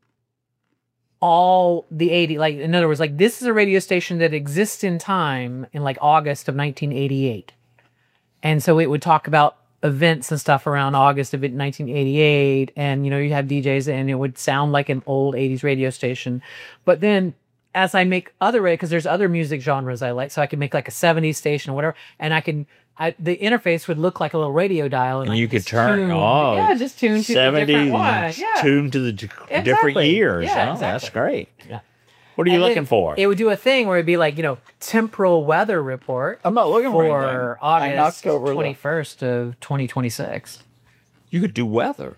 all the eighty. Like in other words, like this is a radio station that exists in time in like August of nineteen eighty-eight, and so it would talk about events and stuff around August of nineteen eighty-eight, and you know you have D Js, and it would sound like an old eighties radio station, but then as I make other radio, because there's other music genres I like, so I could make like a seventies station or whatever, and I can, I, the interface would look like a little radio dial, and, And I you could just turn tune- oh yeah, just tune to the different seventies one, yeah, tuned to the d- different Exactly. years. Yeah, oh, that's exactly. great. Yeah. What are you And looking then for? It would do a thing where it'd be like you know temporal weather report I'm not looking for, for anything. I August knocked over the- twenty first of twenty twenty six. You could do weather.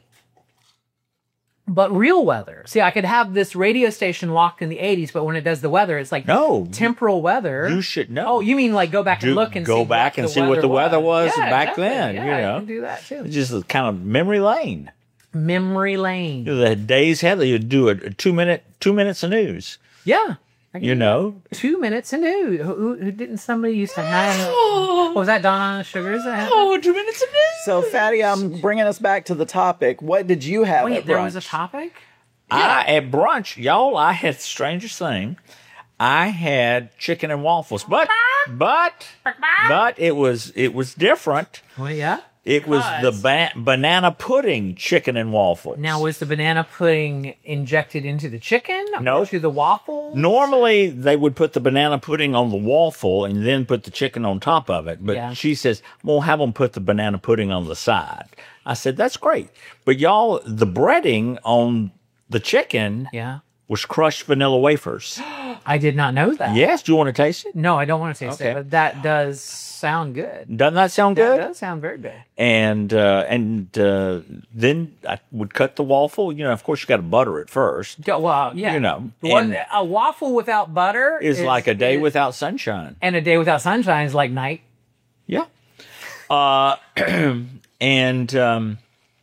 But real weather. See, I could have this radio station locked in the eighties, but when it does the weather, it's like No. temporal weather. You should know. Oh, you mean like go back and Do- look and go see back what and the see what the weather was Yeah, back exactly. then, Yeah, you I know. can do that too. It's just a kind of memory lane. Memory lane. You know, the days had you do a, a two minute two minutes of news. Yeah. I can You do know, two minutes of news. Who, who, who didn't somebody used to have? What was that? Donna Sugars? That had that? two minutes of news. So, Fatty, I'm bringing us back to the topic. What did you have? Wait, at there was a brunch? topic. I at brunch, y'all. I had the strangest thing. I had chicken and waffles, but but but it was it was different. Well, yeah. It was the Because- ba- banana pudding chicken and waffles. Now, was the banana pudding injected into the chicken? No. Or to the waffle? Normally, they would put the banana pudding on the waffle and then put the chicken on top of it. But Yeah. she says, we'll have them put the banana pudding on the side. I said, that's great. But y'all, the breading on the chicken Yeah. was crushed vanilla wafers. I did not know that. Yes, do you want to taste it? No, I don't want to taste Okay. it, but that does sound good. Doesn't that sound That good? does sound very good. And uh, and uh, then I would cut the waffle. You know, of course, you got to butter it first. Yeah, Well, yeah. You know, One, and- a waffle without butter It's like a day is- without sunshine. and a day without sunshine is like night. Yeah. Uh, and um,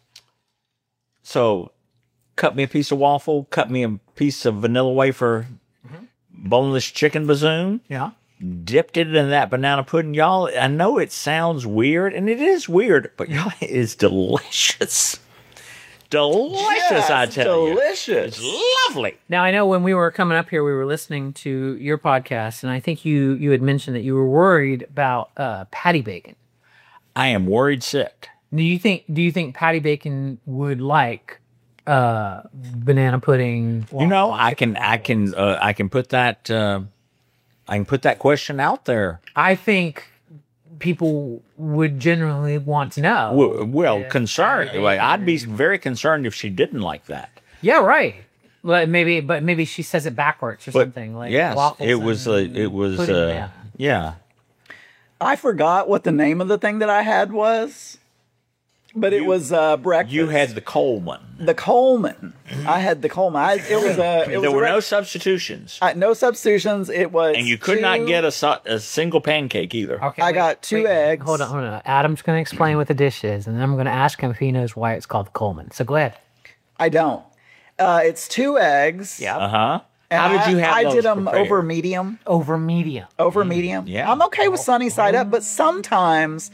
so cut me a piece of waffle, cut me a piece of vanilla wafer, boneless chicken bazoon, Yeah. dipped it in that banana pudding. Y'all, I know it sounds weird, and it is weird, but y'all, it is delicious. Delicious, Yes, I tell you. delicious. It's lovely. Now I know when we were coming up here, we were listening to your podcast, and I think you you had mentioned that you were worried about uh, patty bacon. I am worried sick. Do you think Do you think patty bacon would like uh, banana pudding? You know, I can, I can, uh, I can put that, uh, I can put that question out there. I think people would generally want to know. Well, well concerned. Well, I'd be very concerned if she didn't like that. Yeah, right. But maybe, but maybe she says it backwards or But something like yes, waffles it was. Uh, and it was. pudding, Uh, yeah. yeah. I forgot what the name of the thing that I had was, but it was uh, breakfast. You had the Coleman. the Coleman. I had the Coleman. I, it was a. It There was a were rec- no substitutions, uh, no substitutions. It was, and you could two- not get a, so- a single pancake either. Okay, I wait, got two wait, eggs. Hold on, hold on. Adam's going to explain what the dish is, and then I'm going to ask him if he knows why it's called the Coleman. So go ahead. I don't. Uh, it's two eggs. Yeah. Uh huh. And How did you have I, I those did them prepared? over medium. Over medium. Over medium. yeah. I'm okay with sunny side up, but sometimes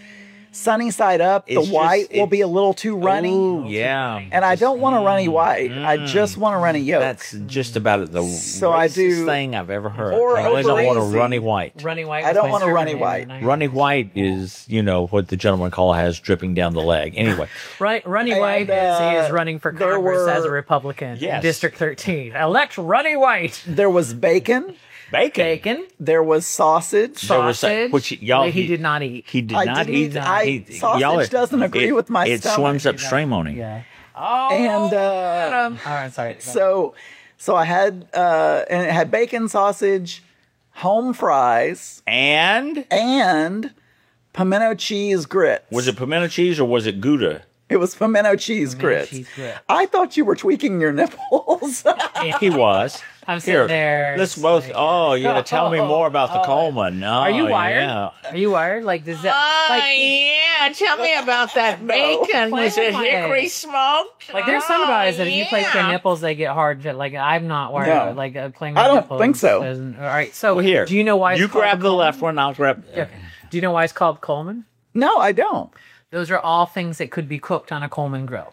sunny side up, It's the just- white will it's- be a little too runny. Ooh, yeah. And I don't want a runny white. I just want a runny yolk. That's just about the So I racist do- thing I've ever heard. or I really don't want a over runny easy. white. Runny white. I was don't my want a runny surname, white. and I- Runny white is, you know, what the gentleman call has dripping down the leg. Anyway, Right, Runny And, White is he uh, is running for there Congress as a were- Republican in Yes. District thirteen. Elect Runny White. There was bacon. bacon. Bacon, There was sausage. There was sausage, that- which y'all- that he he- did not eat. He did I not didn't eat. eat- I- he- sausage y'all- doesn't agree it- with my It stomach. swims upstream on him. Yeah. Oh, And uh, um, all right, sorry. so so I had uh and it had bacon, sausage, home fries, And and pimento cheese grits. was it pimento cheese or was it Gouda? It was pimento cheese grits. cheese grit. I thought you were tweaking your nipples. He was. I'm sitting Here, there. let's both. like- Oh, you gotta tell me Oh, more about the oh. Coleman. Oh, Are you wired? Yeah. Are you wired? Like, does that like? yeah, tell me about that bacon. Was it hickory smoked? Like, there's some guys that if you place their nipples, they get hard. Like, I'm not wired. No. Like, uh, playing. I with don't nipples think so. isn't- All right. So Well, here. do you know why? It's You called grab the Coleman? left one, I'll grab. Okay. Do you know why it's called Coleman? No, I don't. Those are all things that could be cooked on a Coleman grill.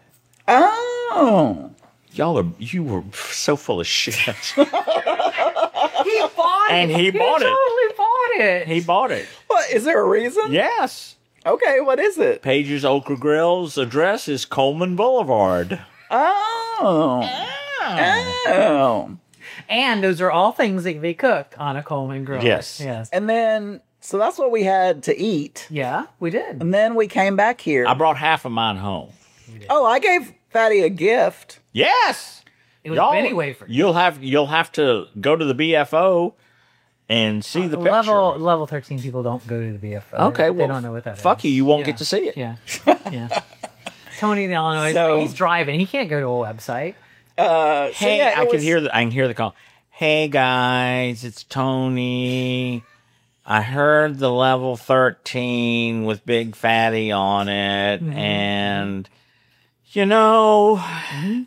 Oh. Y'all are. You were so full of shit. He bought And it. he bought it. Totally bought it. He bought it. What is there a reason? Yes. Okay, what is it? Page's Okra Grill's address is Coleman Boulevard. Oh. Oh. And those are all things that can be cooked on a Coleman grill. Yes. Yes. And then so that's what we had to eat. Yeah, we did. And then we came back here. I brought half of mine home. Oh, I gave Fatty a gift. Yes. It was Y'all- Benny wafer. You'll have you'll have to go to the B F O and see the picture. level level thirteen people don't go to the B F O. Okay, they, well, they don't know what that is. fuck you. You won't Yeah. get to see it. Yeah, yeah. Tony in Illinois, So- he's driving. He can't go to a website. Uh, so Hey, yeah, it I can was- hear the I can hear the call. Hey guys, it's Tony. I heard the level thirteen with Big Fatty on it, Mm-hmm. and you know, Mm-hmm.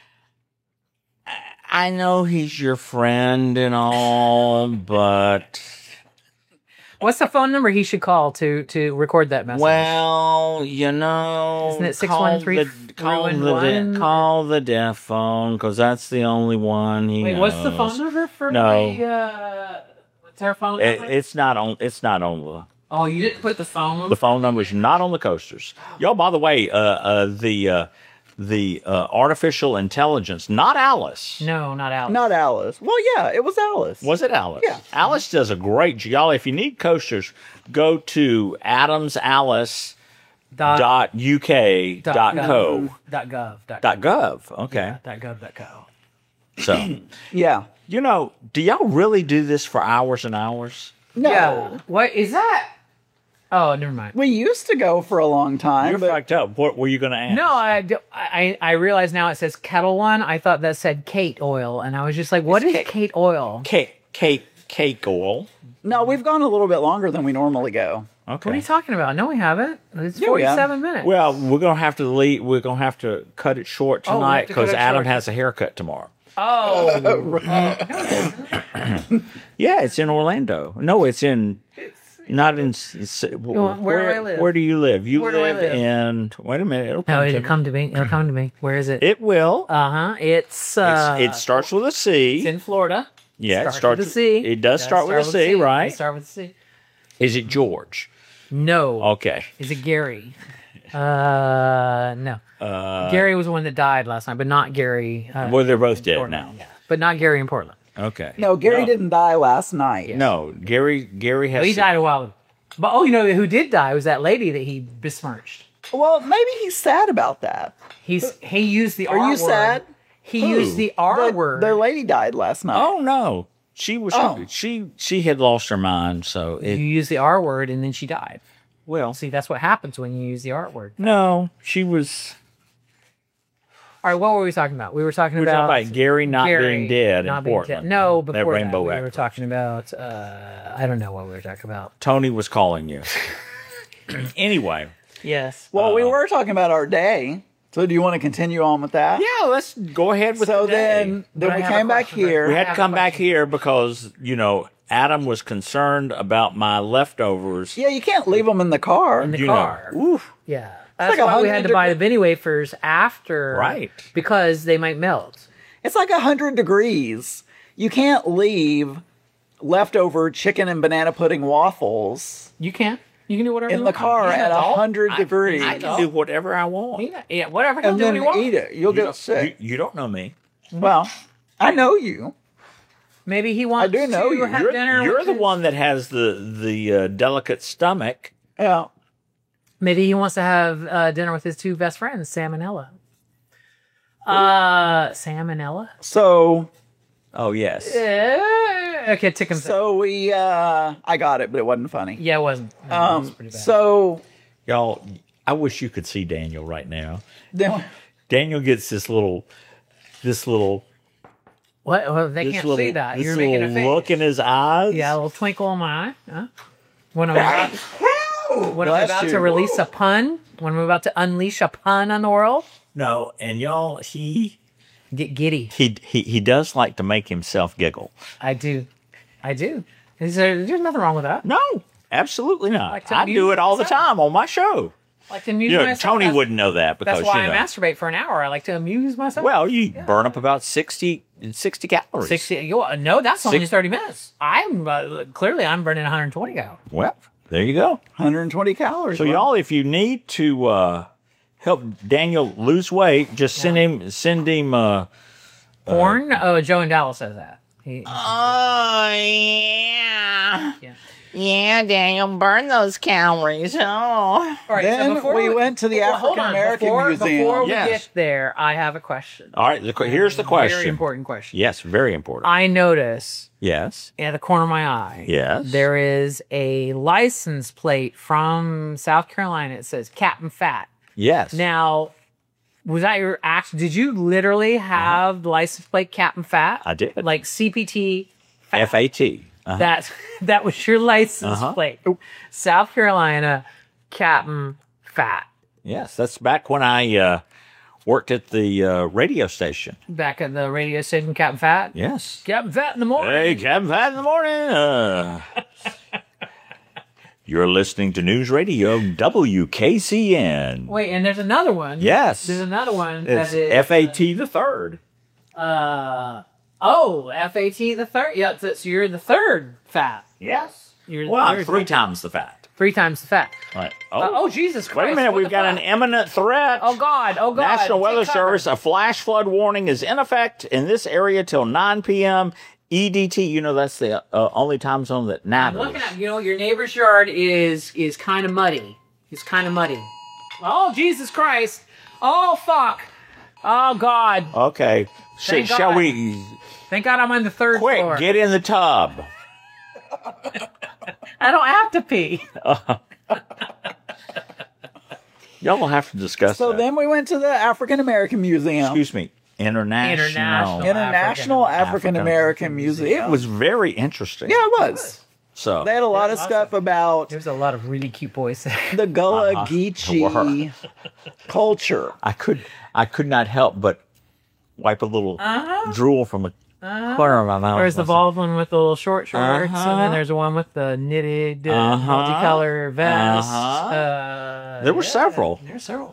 I- I know he's your friend and all, but What's the phone number he should call to to record that message? well, you know, Isn't it six call one three the- call three one the one? de- call the deaf phone because that's the only one he Wait, what's the knows. phone number for No. my, uh, what's our phone It, number? it's not on. It's not on the. Oh, you didn't put the phone. The phone number is not on the coasters. Y'all, by the way, uh, uh, the uh, the uh, artificial intelligence, not Alice. No, not Alex. Not Alice. Well, yeah, it was Alice. Was it Alice? Yeah. Alice does a great job. Y'all, if you need coasters, go to adams alice dot, dot u k dot co dot gov dot, dot gov. Okay. dot gov dot co. So, Yeah. you know, do y'all really do this for hours and hours? No. Yeah. What is that? Oh, never mind. We used to go for a long time, You're but fucked up. What were you going to ask? No, I, do- I I realize now it says Kettle One. I thought that said Kate Oil, and I was just like, what is Kate. Kate Oil? Cake, cake, cake oil. no, we've gone a little bit longer than we normally go. Okay. What are you talking about? No, we haven't. It's Yeah, we have. forty-seven minutes. Well, we're gonna have to leave. We're gonna have to cut it short Oh, we have tonight to cut because it Adam short. has a haircut tomorrow. oh, Yeah, it's in Orlando. No, it's in. Not in. It's, where, where do I live? Where do you live? You Where do I live, live? in. Wait a minute. It'll come no, to it'll me. come to me. It'll come to me. Where is it? It will. Uh huh. It's uh, It's- it starts with a C. it's in Florida. yeah, it Starts starts with a C. It does start with a C, It right? does start with a C. Is it George? No. Okay. Is it Gary? Uh, no. Uh, Gary was the one that died last night, but not Gary. Uh, well, they're both dead Portland. now. But not Gary in Portland. Okay. No, Gary didn't die last night. No, Gary. Gary has. Oh, he died a while ago. But oh, you know who did die was that lady that he besmirched. Well, maybe he's sad about that. He's he used the Are R you word. sad? He Who? used the R The, word. their lady died last night. Oh no, she was. Oh. She she had lost her mind. So you it. used the R word and then she died. Well, See, that's what happens when you use the R word. no, she was. All right, what were we talking about? We were talking We were about, talking about Gary not Gary being dead not in being Portland. dead. No, That before that, Rainbow we Actor. were talking about. Uh, I don't know what we were talking about. Tony was calling you. Anyway, Yes. Well, we Uh, were talking about our day. So do you want to continue on with that? Yeah, let's go ahead with So the day. then, then But I we have a came back question, but- here. we had I to have come a back question. here because, you know, Adam was concerned about my leftovers. Yeah, you can't leave them in the car. In the you car. know. Oof. Yeah. That's like a why we had to hundred buy deg- the Benny wafers after. Right. Because they might melt. It's like a hundred degrees. You can't leave leftover chicken and banana pudding waffles You can. You can do whatever in you the want. car He's an at a adult. hundred degrees, I can do whatever I want. Yeah, yeah, whatever. He'll and do what then he wants. eat it. You'll You get don't, sick. you, you don't know me. Well, I know you. Maybe he wants do know to you. have You're, dinner. you're with the his- one that has the the uh, delicate stomach. Yeah. Maybe he wants to have uh, dinner with his two best friends, Sam and Ella. Uh, Sam and Ella? So, Oh yes. Uh, okay, tick him. so we, uh, I got it, but it wasn't funny. Yeah, it wasn't. No, it was Um, pretty bad. so Y'all, I wish you could see Daniel right now. then, Daniel gets this little, this little, what? Well, they this can't little, see that. this You're little making a face. look in his eyes. Yeah, a little twinkle in my eye. Huh? When I'm about, when I'm Bless about you. to release a pun, when I'm about to unleash a pun on the world, No, and y'all, he get giddy. he he he does like to make himself giggle. I do. I do. Is there, there's nothing wrong with that. No, absolutely not. Like to I do amuse it all the myself. time on my show. I like to amuse You know, myself. Tony That's- wouldn't know that because That's why you know. I masturbate for an hour. I like to amuse myself. Well, you burn up about sixty, sixty calories. sixty. You, no, that's only Six- thirty minutes. I'm uh, clearly I'm burning one hundred twenty calories. Well, there you go. one hundred twenty calories. So Well, y'all, if you need to uh, help Daniel lose weight, just send him send him. Uh, Porn? Oh, Joe and Dallas says that. He, oh yeah, yeah. yeah, Daniel, burn those calories. Oh, All right, Then before we went to the well, hold African on. American before, Museum. Before we Yes. get there, I have a question. all right. The, que- here's the question. Very important question. Yes, very important. I notice yes, at the corner of my eye, yes. there is a license plate from South Carolina. It says Captain Fat. yes. Now, was that your act? Did you literally have the license plate Captain Fat? I did. Like C P T. F A T. Uh-huh. That that was your license Uh-huh. plate. South Carolina Captain Fat. Yes, that's back when I uh, worked at the uh, radio station. Back at the radio station, Captain Fat. Yes. Captain Fat in the morning. Hey, Captain Fat in the morning. Uh, you're listening to News Radio W K C N. Wait, and there's another one. Yes. There's another one. It's that is, F A T the third. Uh, oh, F A T the third. Yeah, so so you're the third fat. Yes. You're Well, I'm you're three times the fat. three times the fat. Right. Oh, oh Jesus Christ. wait a minute. what We've the got fuck? an imminent threat. Oh God! Oh God! National Take Weather cover. Service, a flash flood warning is in effect in this area till nine p.m. E D T. You know that's the uh, only time zone that I'm matters. looking at you know your neighbor's yard is is kind of muddy. It's kind of muddy. Oh Jesus Christ! Oh fuck! Oh God! Okay. Sh- Thank shall God. we Thank God I'm on the third quick floor. get in the tub? I don't have to pee. Y'all will have to discuss So that. then we went to the African American Museum. Excuse me. International. International. International African- African American Museum. It was very interesting. Yeah, it was. So They had a lot of lots stuff about There's a lot of really cute boys there. the Gullah Uh-huh. Geechee culture. I could I could not help but wipe a little drool from a corner of my mouth. There's the bald one with the little short shorts, Uh-huh. and then there's the one with the knitted uh, Uh-huh. multicolor vest. Uh-huh. Uh, There were yeah, several. There were several.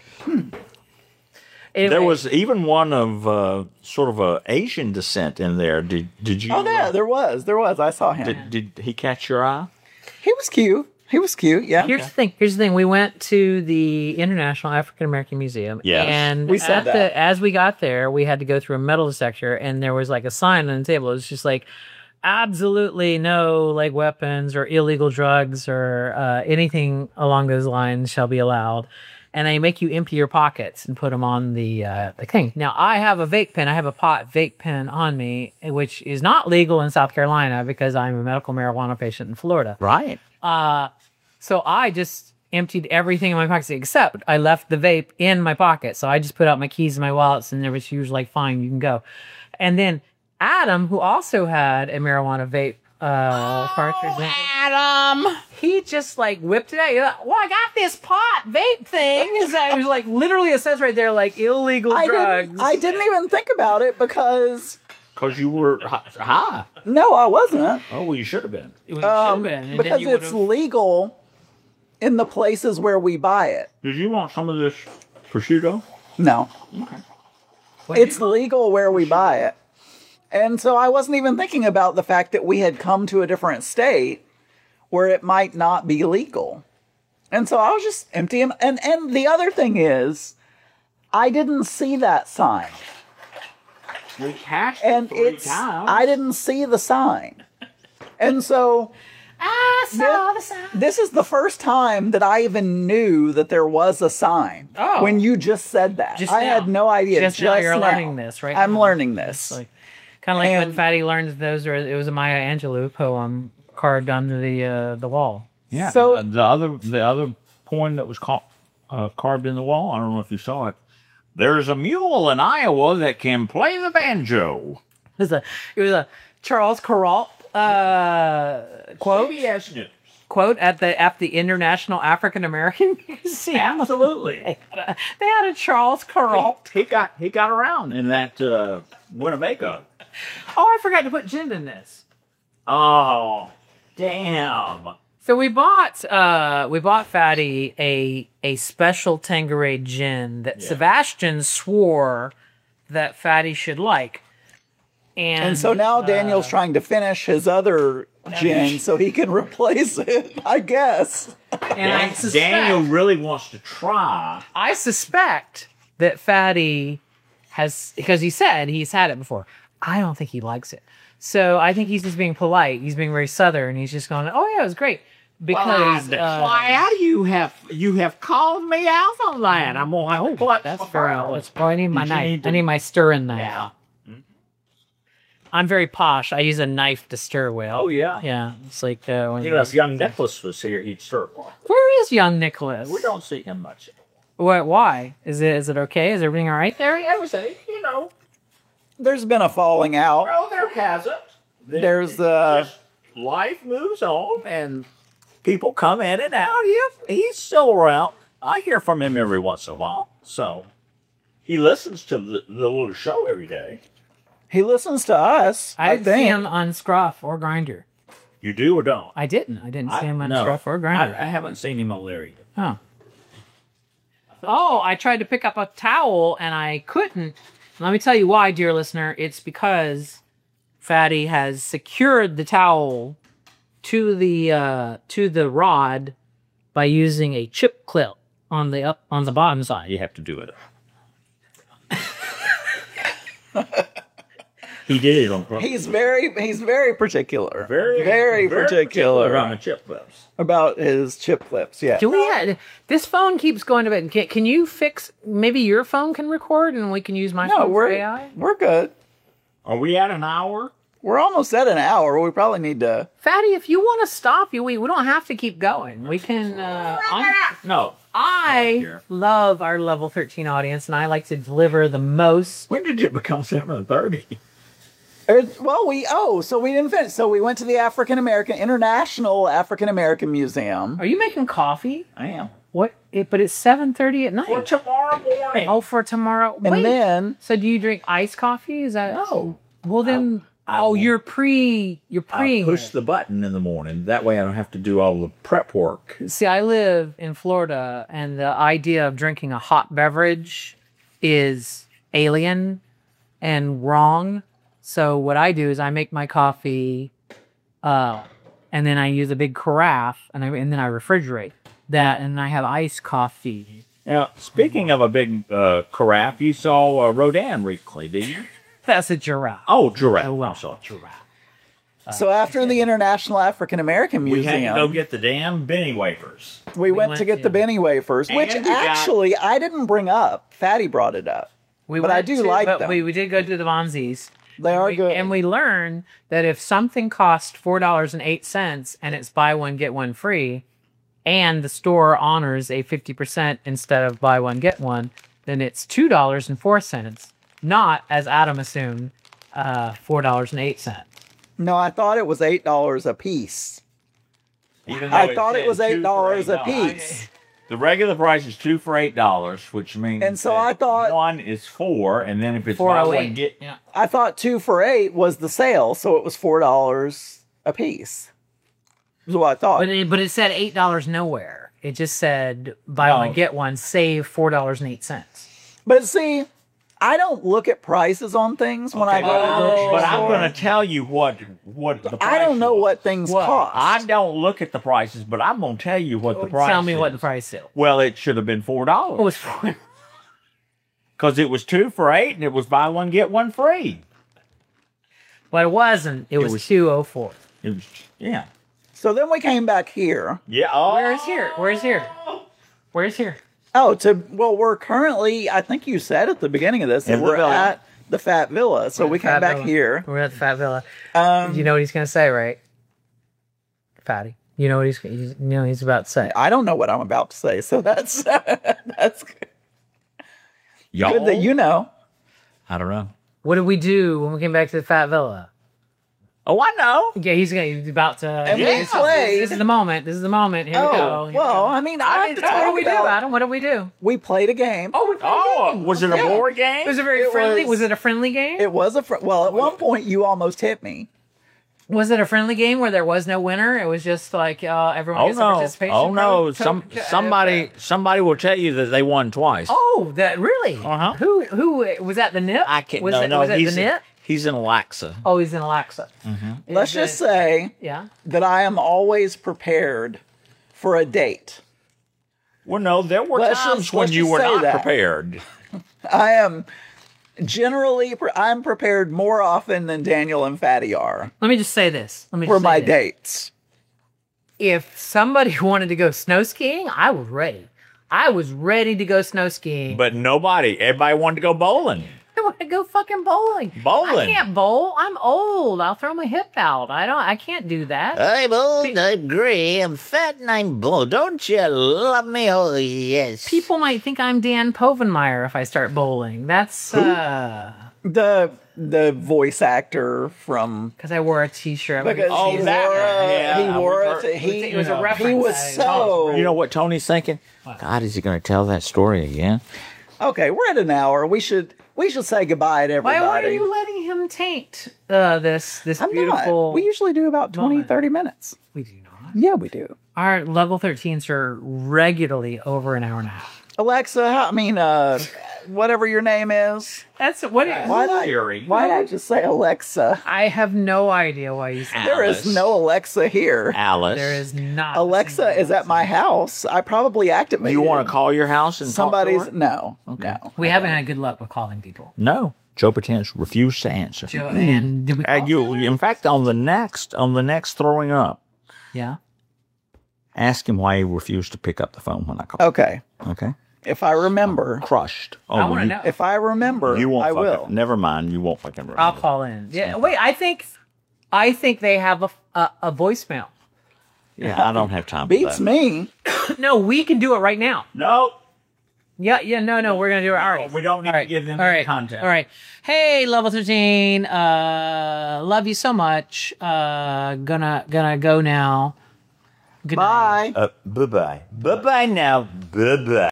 There Anyway, was even one of uh, sort of a Asian descent in there. Did did you? Oh, yeah, there was. There was. I saw him. Did, did he catch your eye? He was cute. He was cute. Yeah. Here's the thing. Here's the thing. We went to the International African American Museum. Yes. And We said at that. The, as we got there, we had to go through a metal detector, and there was like a sign on the table. It was just like, absolutely no like weapons or illegal drugs or uh, anything along those lines shall be allowed. And they make you empty your pockets and put them on the uh, the thing. Now, I have a vape pen. I have a pot vape pen on me, which is not legal in South Carolina because I'm a medical marijuana patient in Florida. Right. Uh, so I just emptied everything in my pockets except I left the vape in my pocket. So I just put out my keys and my wallets, and there was usually like, fine, you can go. And then Adam, who also had a marijuana vape uh, cartridge. Adam! He just like whipped it out. He's like, well, I got this pot vape thing. It was like literally it says right there like illegal I drugs. didn't, I didn't even think about it because Because you were hi- high. no, I wasn't. Oh, well, you should have been. It was Um, been, and then because you it's would've- legal in the places where we buy it. Did you want some of this prosciutto? No, it's legal where we buy it. And so I wasn't even thinking about the fact that we had come to a different state where it might not be legal. And so I was just emptying. And, and the other thing is, I didn't see that sign. We cashed And it three it's, times. I didn't see the sign. And so I saw the sign. this is the first time that I even knew that there was a sign. Oh. When you just said that. Just I now. had no idea. Just now you're learning this, right I'm now. learning this. Like, kind of like when And- Fatty learns those. Or it was a Maya Angelou poem carved onto the uh, the wall. Yeah. So- So the other the other poem that was ca- uh, carved in the wall. I don't know if you saw it. There's a mule in Iowa that can play the banjo. It was a it was a Charles Kuralt uh, quote C B S News. quote at the at the International African American Museum. Absolutely. They had a, they had a Charles Kuralt. He got he got around in that uh, Winnebago. Oh, I forgot to put gin in this. Oh, damn. So we bought uh we bought Fatty a a special Tanqueray gin that Yeah. Sebastian swore that Fatty should like. And, And so now Daniel's uh, trying to finish his other gin so he can replace it, I guess. and I Dan- suspect, Daniel really wants to try. I suspect that Fatty has, because he said he's had it before. I don't think he likes it. So I think he's just being polite. He's being very Southern. He's just going, oh yeah, it was great. Because uh, why how do you have you have called me out on that? I'm like, oh, what? that's very that's boy, I need my You knife. need to- I need my stirring knife. Yeah. I'm very posh. I use a knife to stir with. Oh yeah. Yeah, it's like uh, when You know, if young Nicholas was here, he'd serve one. where is young Nicholas? We don't see him much. What? Why? Is it is it okay? Is everything all right there? There, I would say, you know, There's been a falling out. well, there hasn't. There's, uh, Just life moves on, and people come in and out. He, he's still around. I hear from him every once in a while. So he listens to the, the little show every day. He listens to us, I I, didn't see think. him on Scruff or Grinder. You do or don't? I didn't. I didn't see him on no. Scruff or I, Grinder. I haven't seen him on there either. Oh. Oh, I tried to pick up a towel and I couldn't. Let me tell you why, dear listener. It's because Fatty has secured the towel to the uh, to the rod by using a chip clip on the up on the bottom side. You have to do it. He did it on purpose. He's very he's very particular. Very, very, particular on the chip clips. about his chip clips, yeah. Do we have, this phone keeps going to bed. Can, can you fix, maybe your phone can record and we can use my No, phone for we're A I? we're good. Are we at an hour? We're almost at an hour. We probably need to Fatty, if you want to stop you, we, we don't have to keep going. We can, uh, I'm, No. I Here. love our level thirteen audience and I like to deliver the most. When did it become seven thirty? Er, well, we oh, so we didn't finish. So we went to the African American International African American Museum. Are you making coffee? I am. What? It, but it's seven thirty at night. For tomorrow morning. Oh, for tomorrow. And Wait. then So do you drink iced coffee? Is that? No. Well then, I oh, won't. you're pre, you're pre. I push the button in the morning. That way I don't have to do all the prep work. See, I live in Florida, and the idea of drinking a hot beverage is alien and wrong. So what I do is I make my coffee, uh, and then I use a big carafe, and I and then I refrigerate that, and I have iced coffee. Now, speaking of a big uh, carafe, you saw uh, Rodin recently, did you? That's a giraffe. Oh, giraffe. Oh, well. I saw giraffe. so after the International African American We had to Museum, go get the damn Benny wafers. we, went, went to get to- the Benny wafers, which And we got- actually I didn't bring up. Fatty brought it up. We But I went do to- like but them. We, we did go to the Bonzies. They are We- good. And we learned that if something costs four dollars and eight cents and it's buy one, get one free, and the store honors a fifty percent instead of buy one, get one, then it's two dollars and four cents, not, as Adam assumed, uh, four dollars and eight cents. No, I thought it was eight dollars a piece. Even though I thought said it was two for eight dollars a $8. piece. The regular price is two for eight dollars, which means And so that I thought- one is four, and then if it's Four buy oh one eight. get Yeah. I thought two for eight was the sale, so it was four dollars a piece. Is what I thought. But it, but it said eight dollars nowhere. It just said buy No. one get one, save four dollars and eight cents. But see, I don't look at prices on things when I go to the grocery But I'm store. going to tell you what what the price I don't know was. what things What? cost. I don't look at the prices, but I'm going to tell you what the price. Tell me is. what the price is. Well, it should have been four It dollars was four. because it was two for eight, and it was buy one get one free. But it wasn't. It was, was- two oh four. It was yeah So then we came back here. yeah. Oh, Where's here? Where's here? Where's here? Oh, to well, we're currently. I think you said at the beginning of this that In the we're villa. at the Fat Villa. So we came Fat back Villa. here. We're at the Fat Villa. Um, You know what he's gonna say, right? Fatty. You know what he's you know what he's about to say. I don't know what I'm about to say, so that's that's good y'all. that you know. I don't know. What did we do when we came back to the Fat Villa? Oh, I know. Yeah, he's gonna he's about to. And we this, played- this is the moment. This is the moment. Here we go. Oh, Here we well, go. I mean, I have to what talk did we do, about- Adam? What did we do? We played a game. Oh, we played Oh, a game. was it a Yeah. board game? Was it very It friendly? Was, was- it a friendly game? It was a fr- well. At one point, you almost hit me. was it a friendly game where there was no winner? It was just like uh, everyone Oh gets a no! participation. Oh no! code? Some To- uh, somebody somebody will tell you that they won twice. Oh, that really? Uh-huh. Who who was that? The N I P? I can't. Was no, it, no. was it he's the N I P? he's in Alexa. Oh, he's in Alexa. Let's Is just it- say Yeah. that I am always prepared for a date. Well, no, there were Let's times just- when let's you just were say not that. prepared. I am generally pre- I'm prepared more often than Daniel and Fatty are Let me just say this. Let me for just say my this. dates. If somebody wanted to go snow skiing, I was ready. I was ready to go snow skiing. But nobody. Everybody wanted to go bowling. I want to go fucking bowling. Bowling. I can't bowl. I'm old. I'll throw my hip out. I don't. I can't do that. I'm old, I'm gray, I'm fat, and I'm bald. Don't you love me? Oh, yes. People might think I'm Dan Povenmire if I start bowling. That's uh The the voice actor from because I wore a T-shirt. because Oh, he that wore one. a, Yeah, he wore we've it. heard- He It was a he reference. was I- so You know what Tony's thinking? God, is he going to tell that story again? okay. We're at an hour. We should we should say goodbye to Why, everybody. why are you letting him taint uh, this this I'm beautiful? not. We usually do about twenty, moment. thirty minutes. we do not. Yeah, we do. Our level thirteens are regularly over an hour and a half. Alexa, how, I mean, uh, whatever your name is. That's what. Why did I, Siri. why did I just say Alexa? I have no idea why you said There is Alice. no Alexa here. Alice. there is not. a Alexa single is at my house. I probably activated. You want to call your house and somebody's? Talk to her? No, no. We haven't had good luck with calling people. No. Joe Potence refused to answer. Joe, and did we? Uh, Call? you, in fact, on the next on the next throwing up, Yeah. ask him why he refused to pick up the phone when I called. Okay, Okay. if I remember, Crushed. Oh, I want to you, know. if I remember, You won't. I fucking, will. Never mind. You won't fucking remember. I'll call in. Yeah. Wait. I think. I think they have a a, a voicemail. Yeah, I don't have time. Beats for that. me. No, we can do it right now. No. Yeah, yeah, no, no, we're gonna do it. All right, We don't need all right. to give them all any right. contact. All right. Hey, level thirteen. Uh, love you so much. Uh, gonna gonna go now. Good night. Bye. Uh, bye bye. Bye bye now. Bye bye.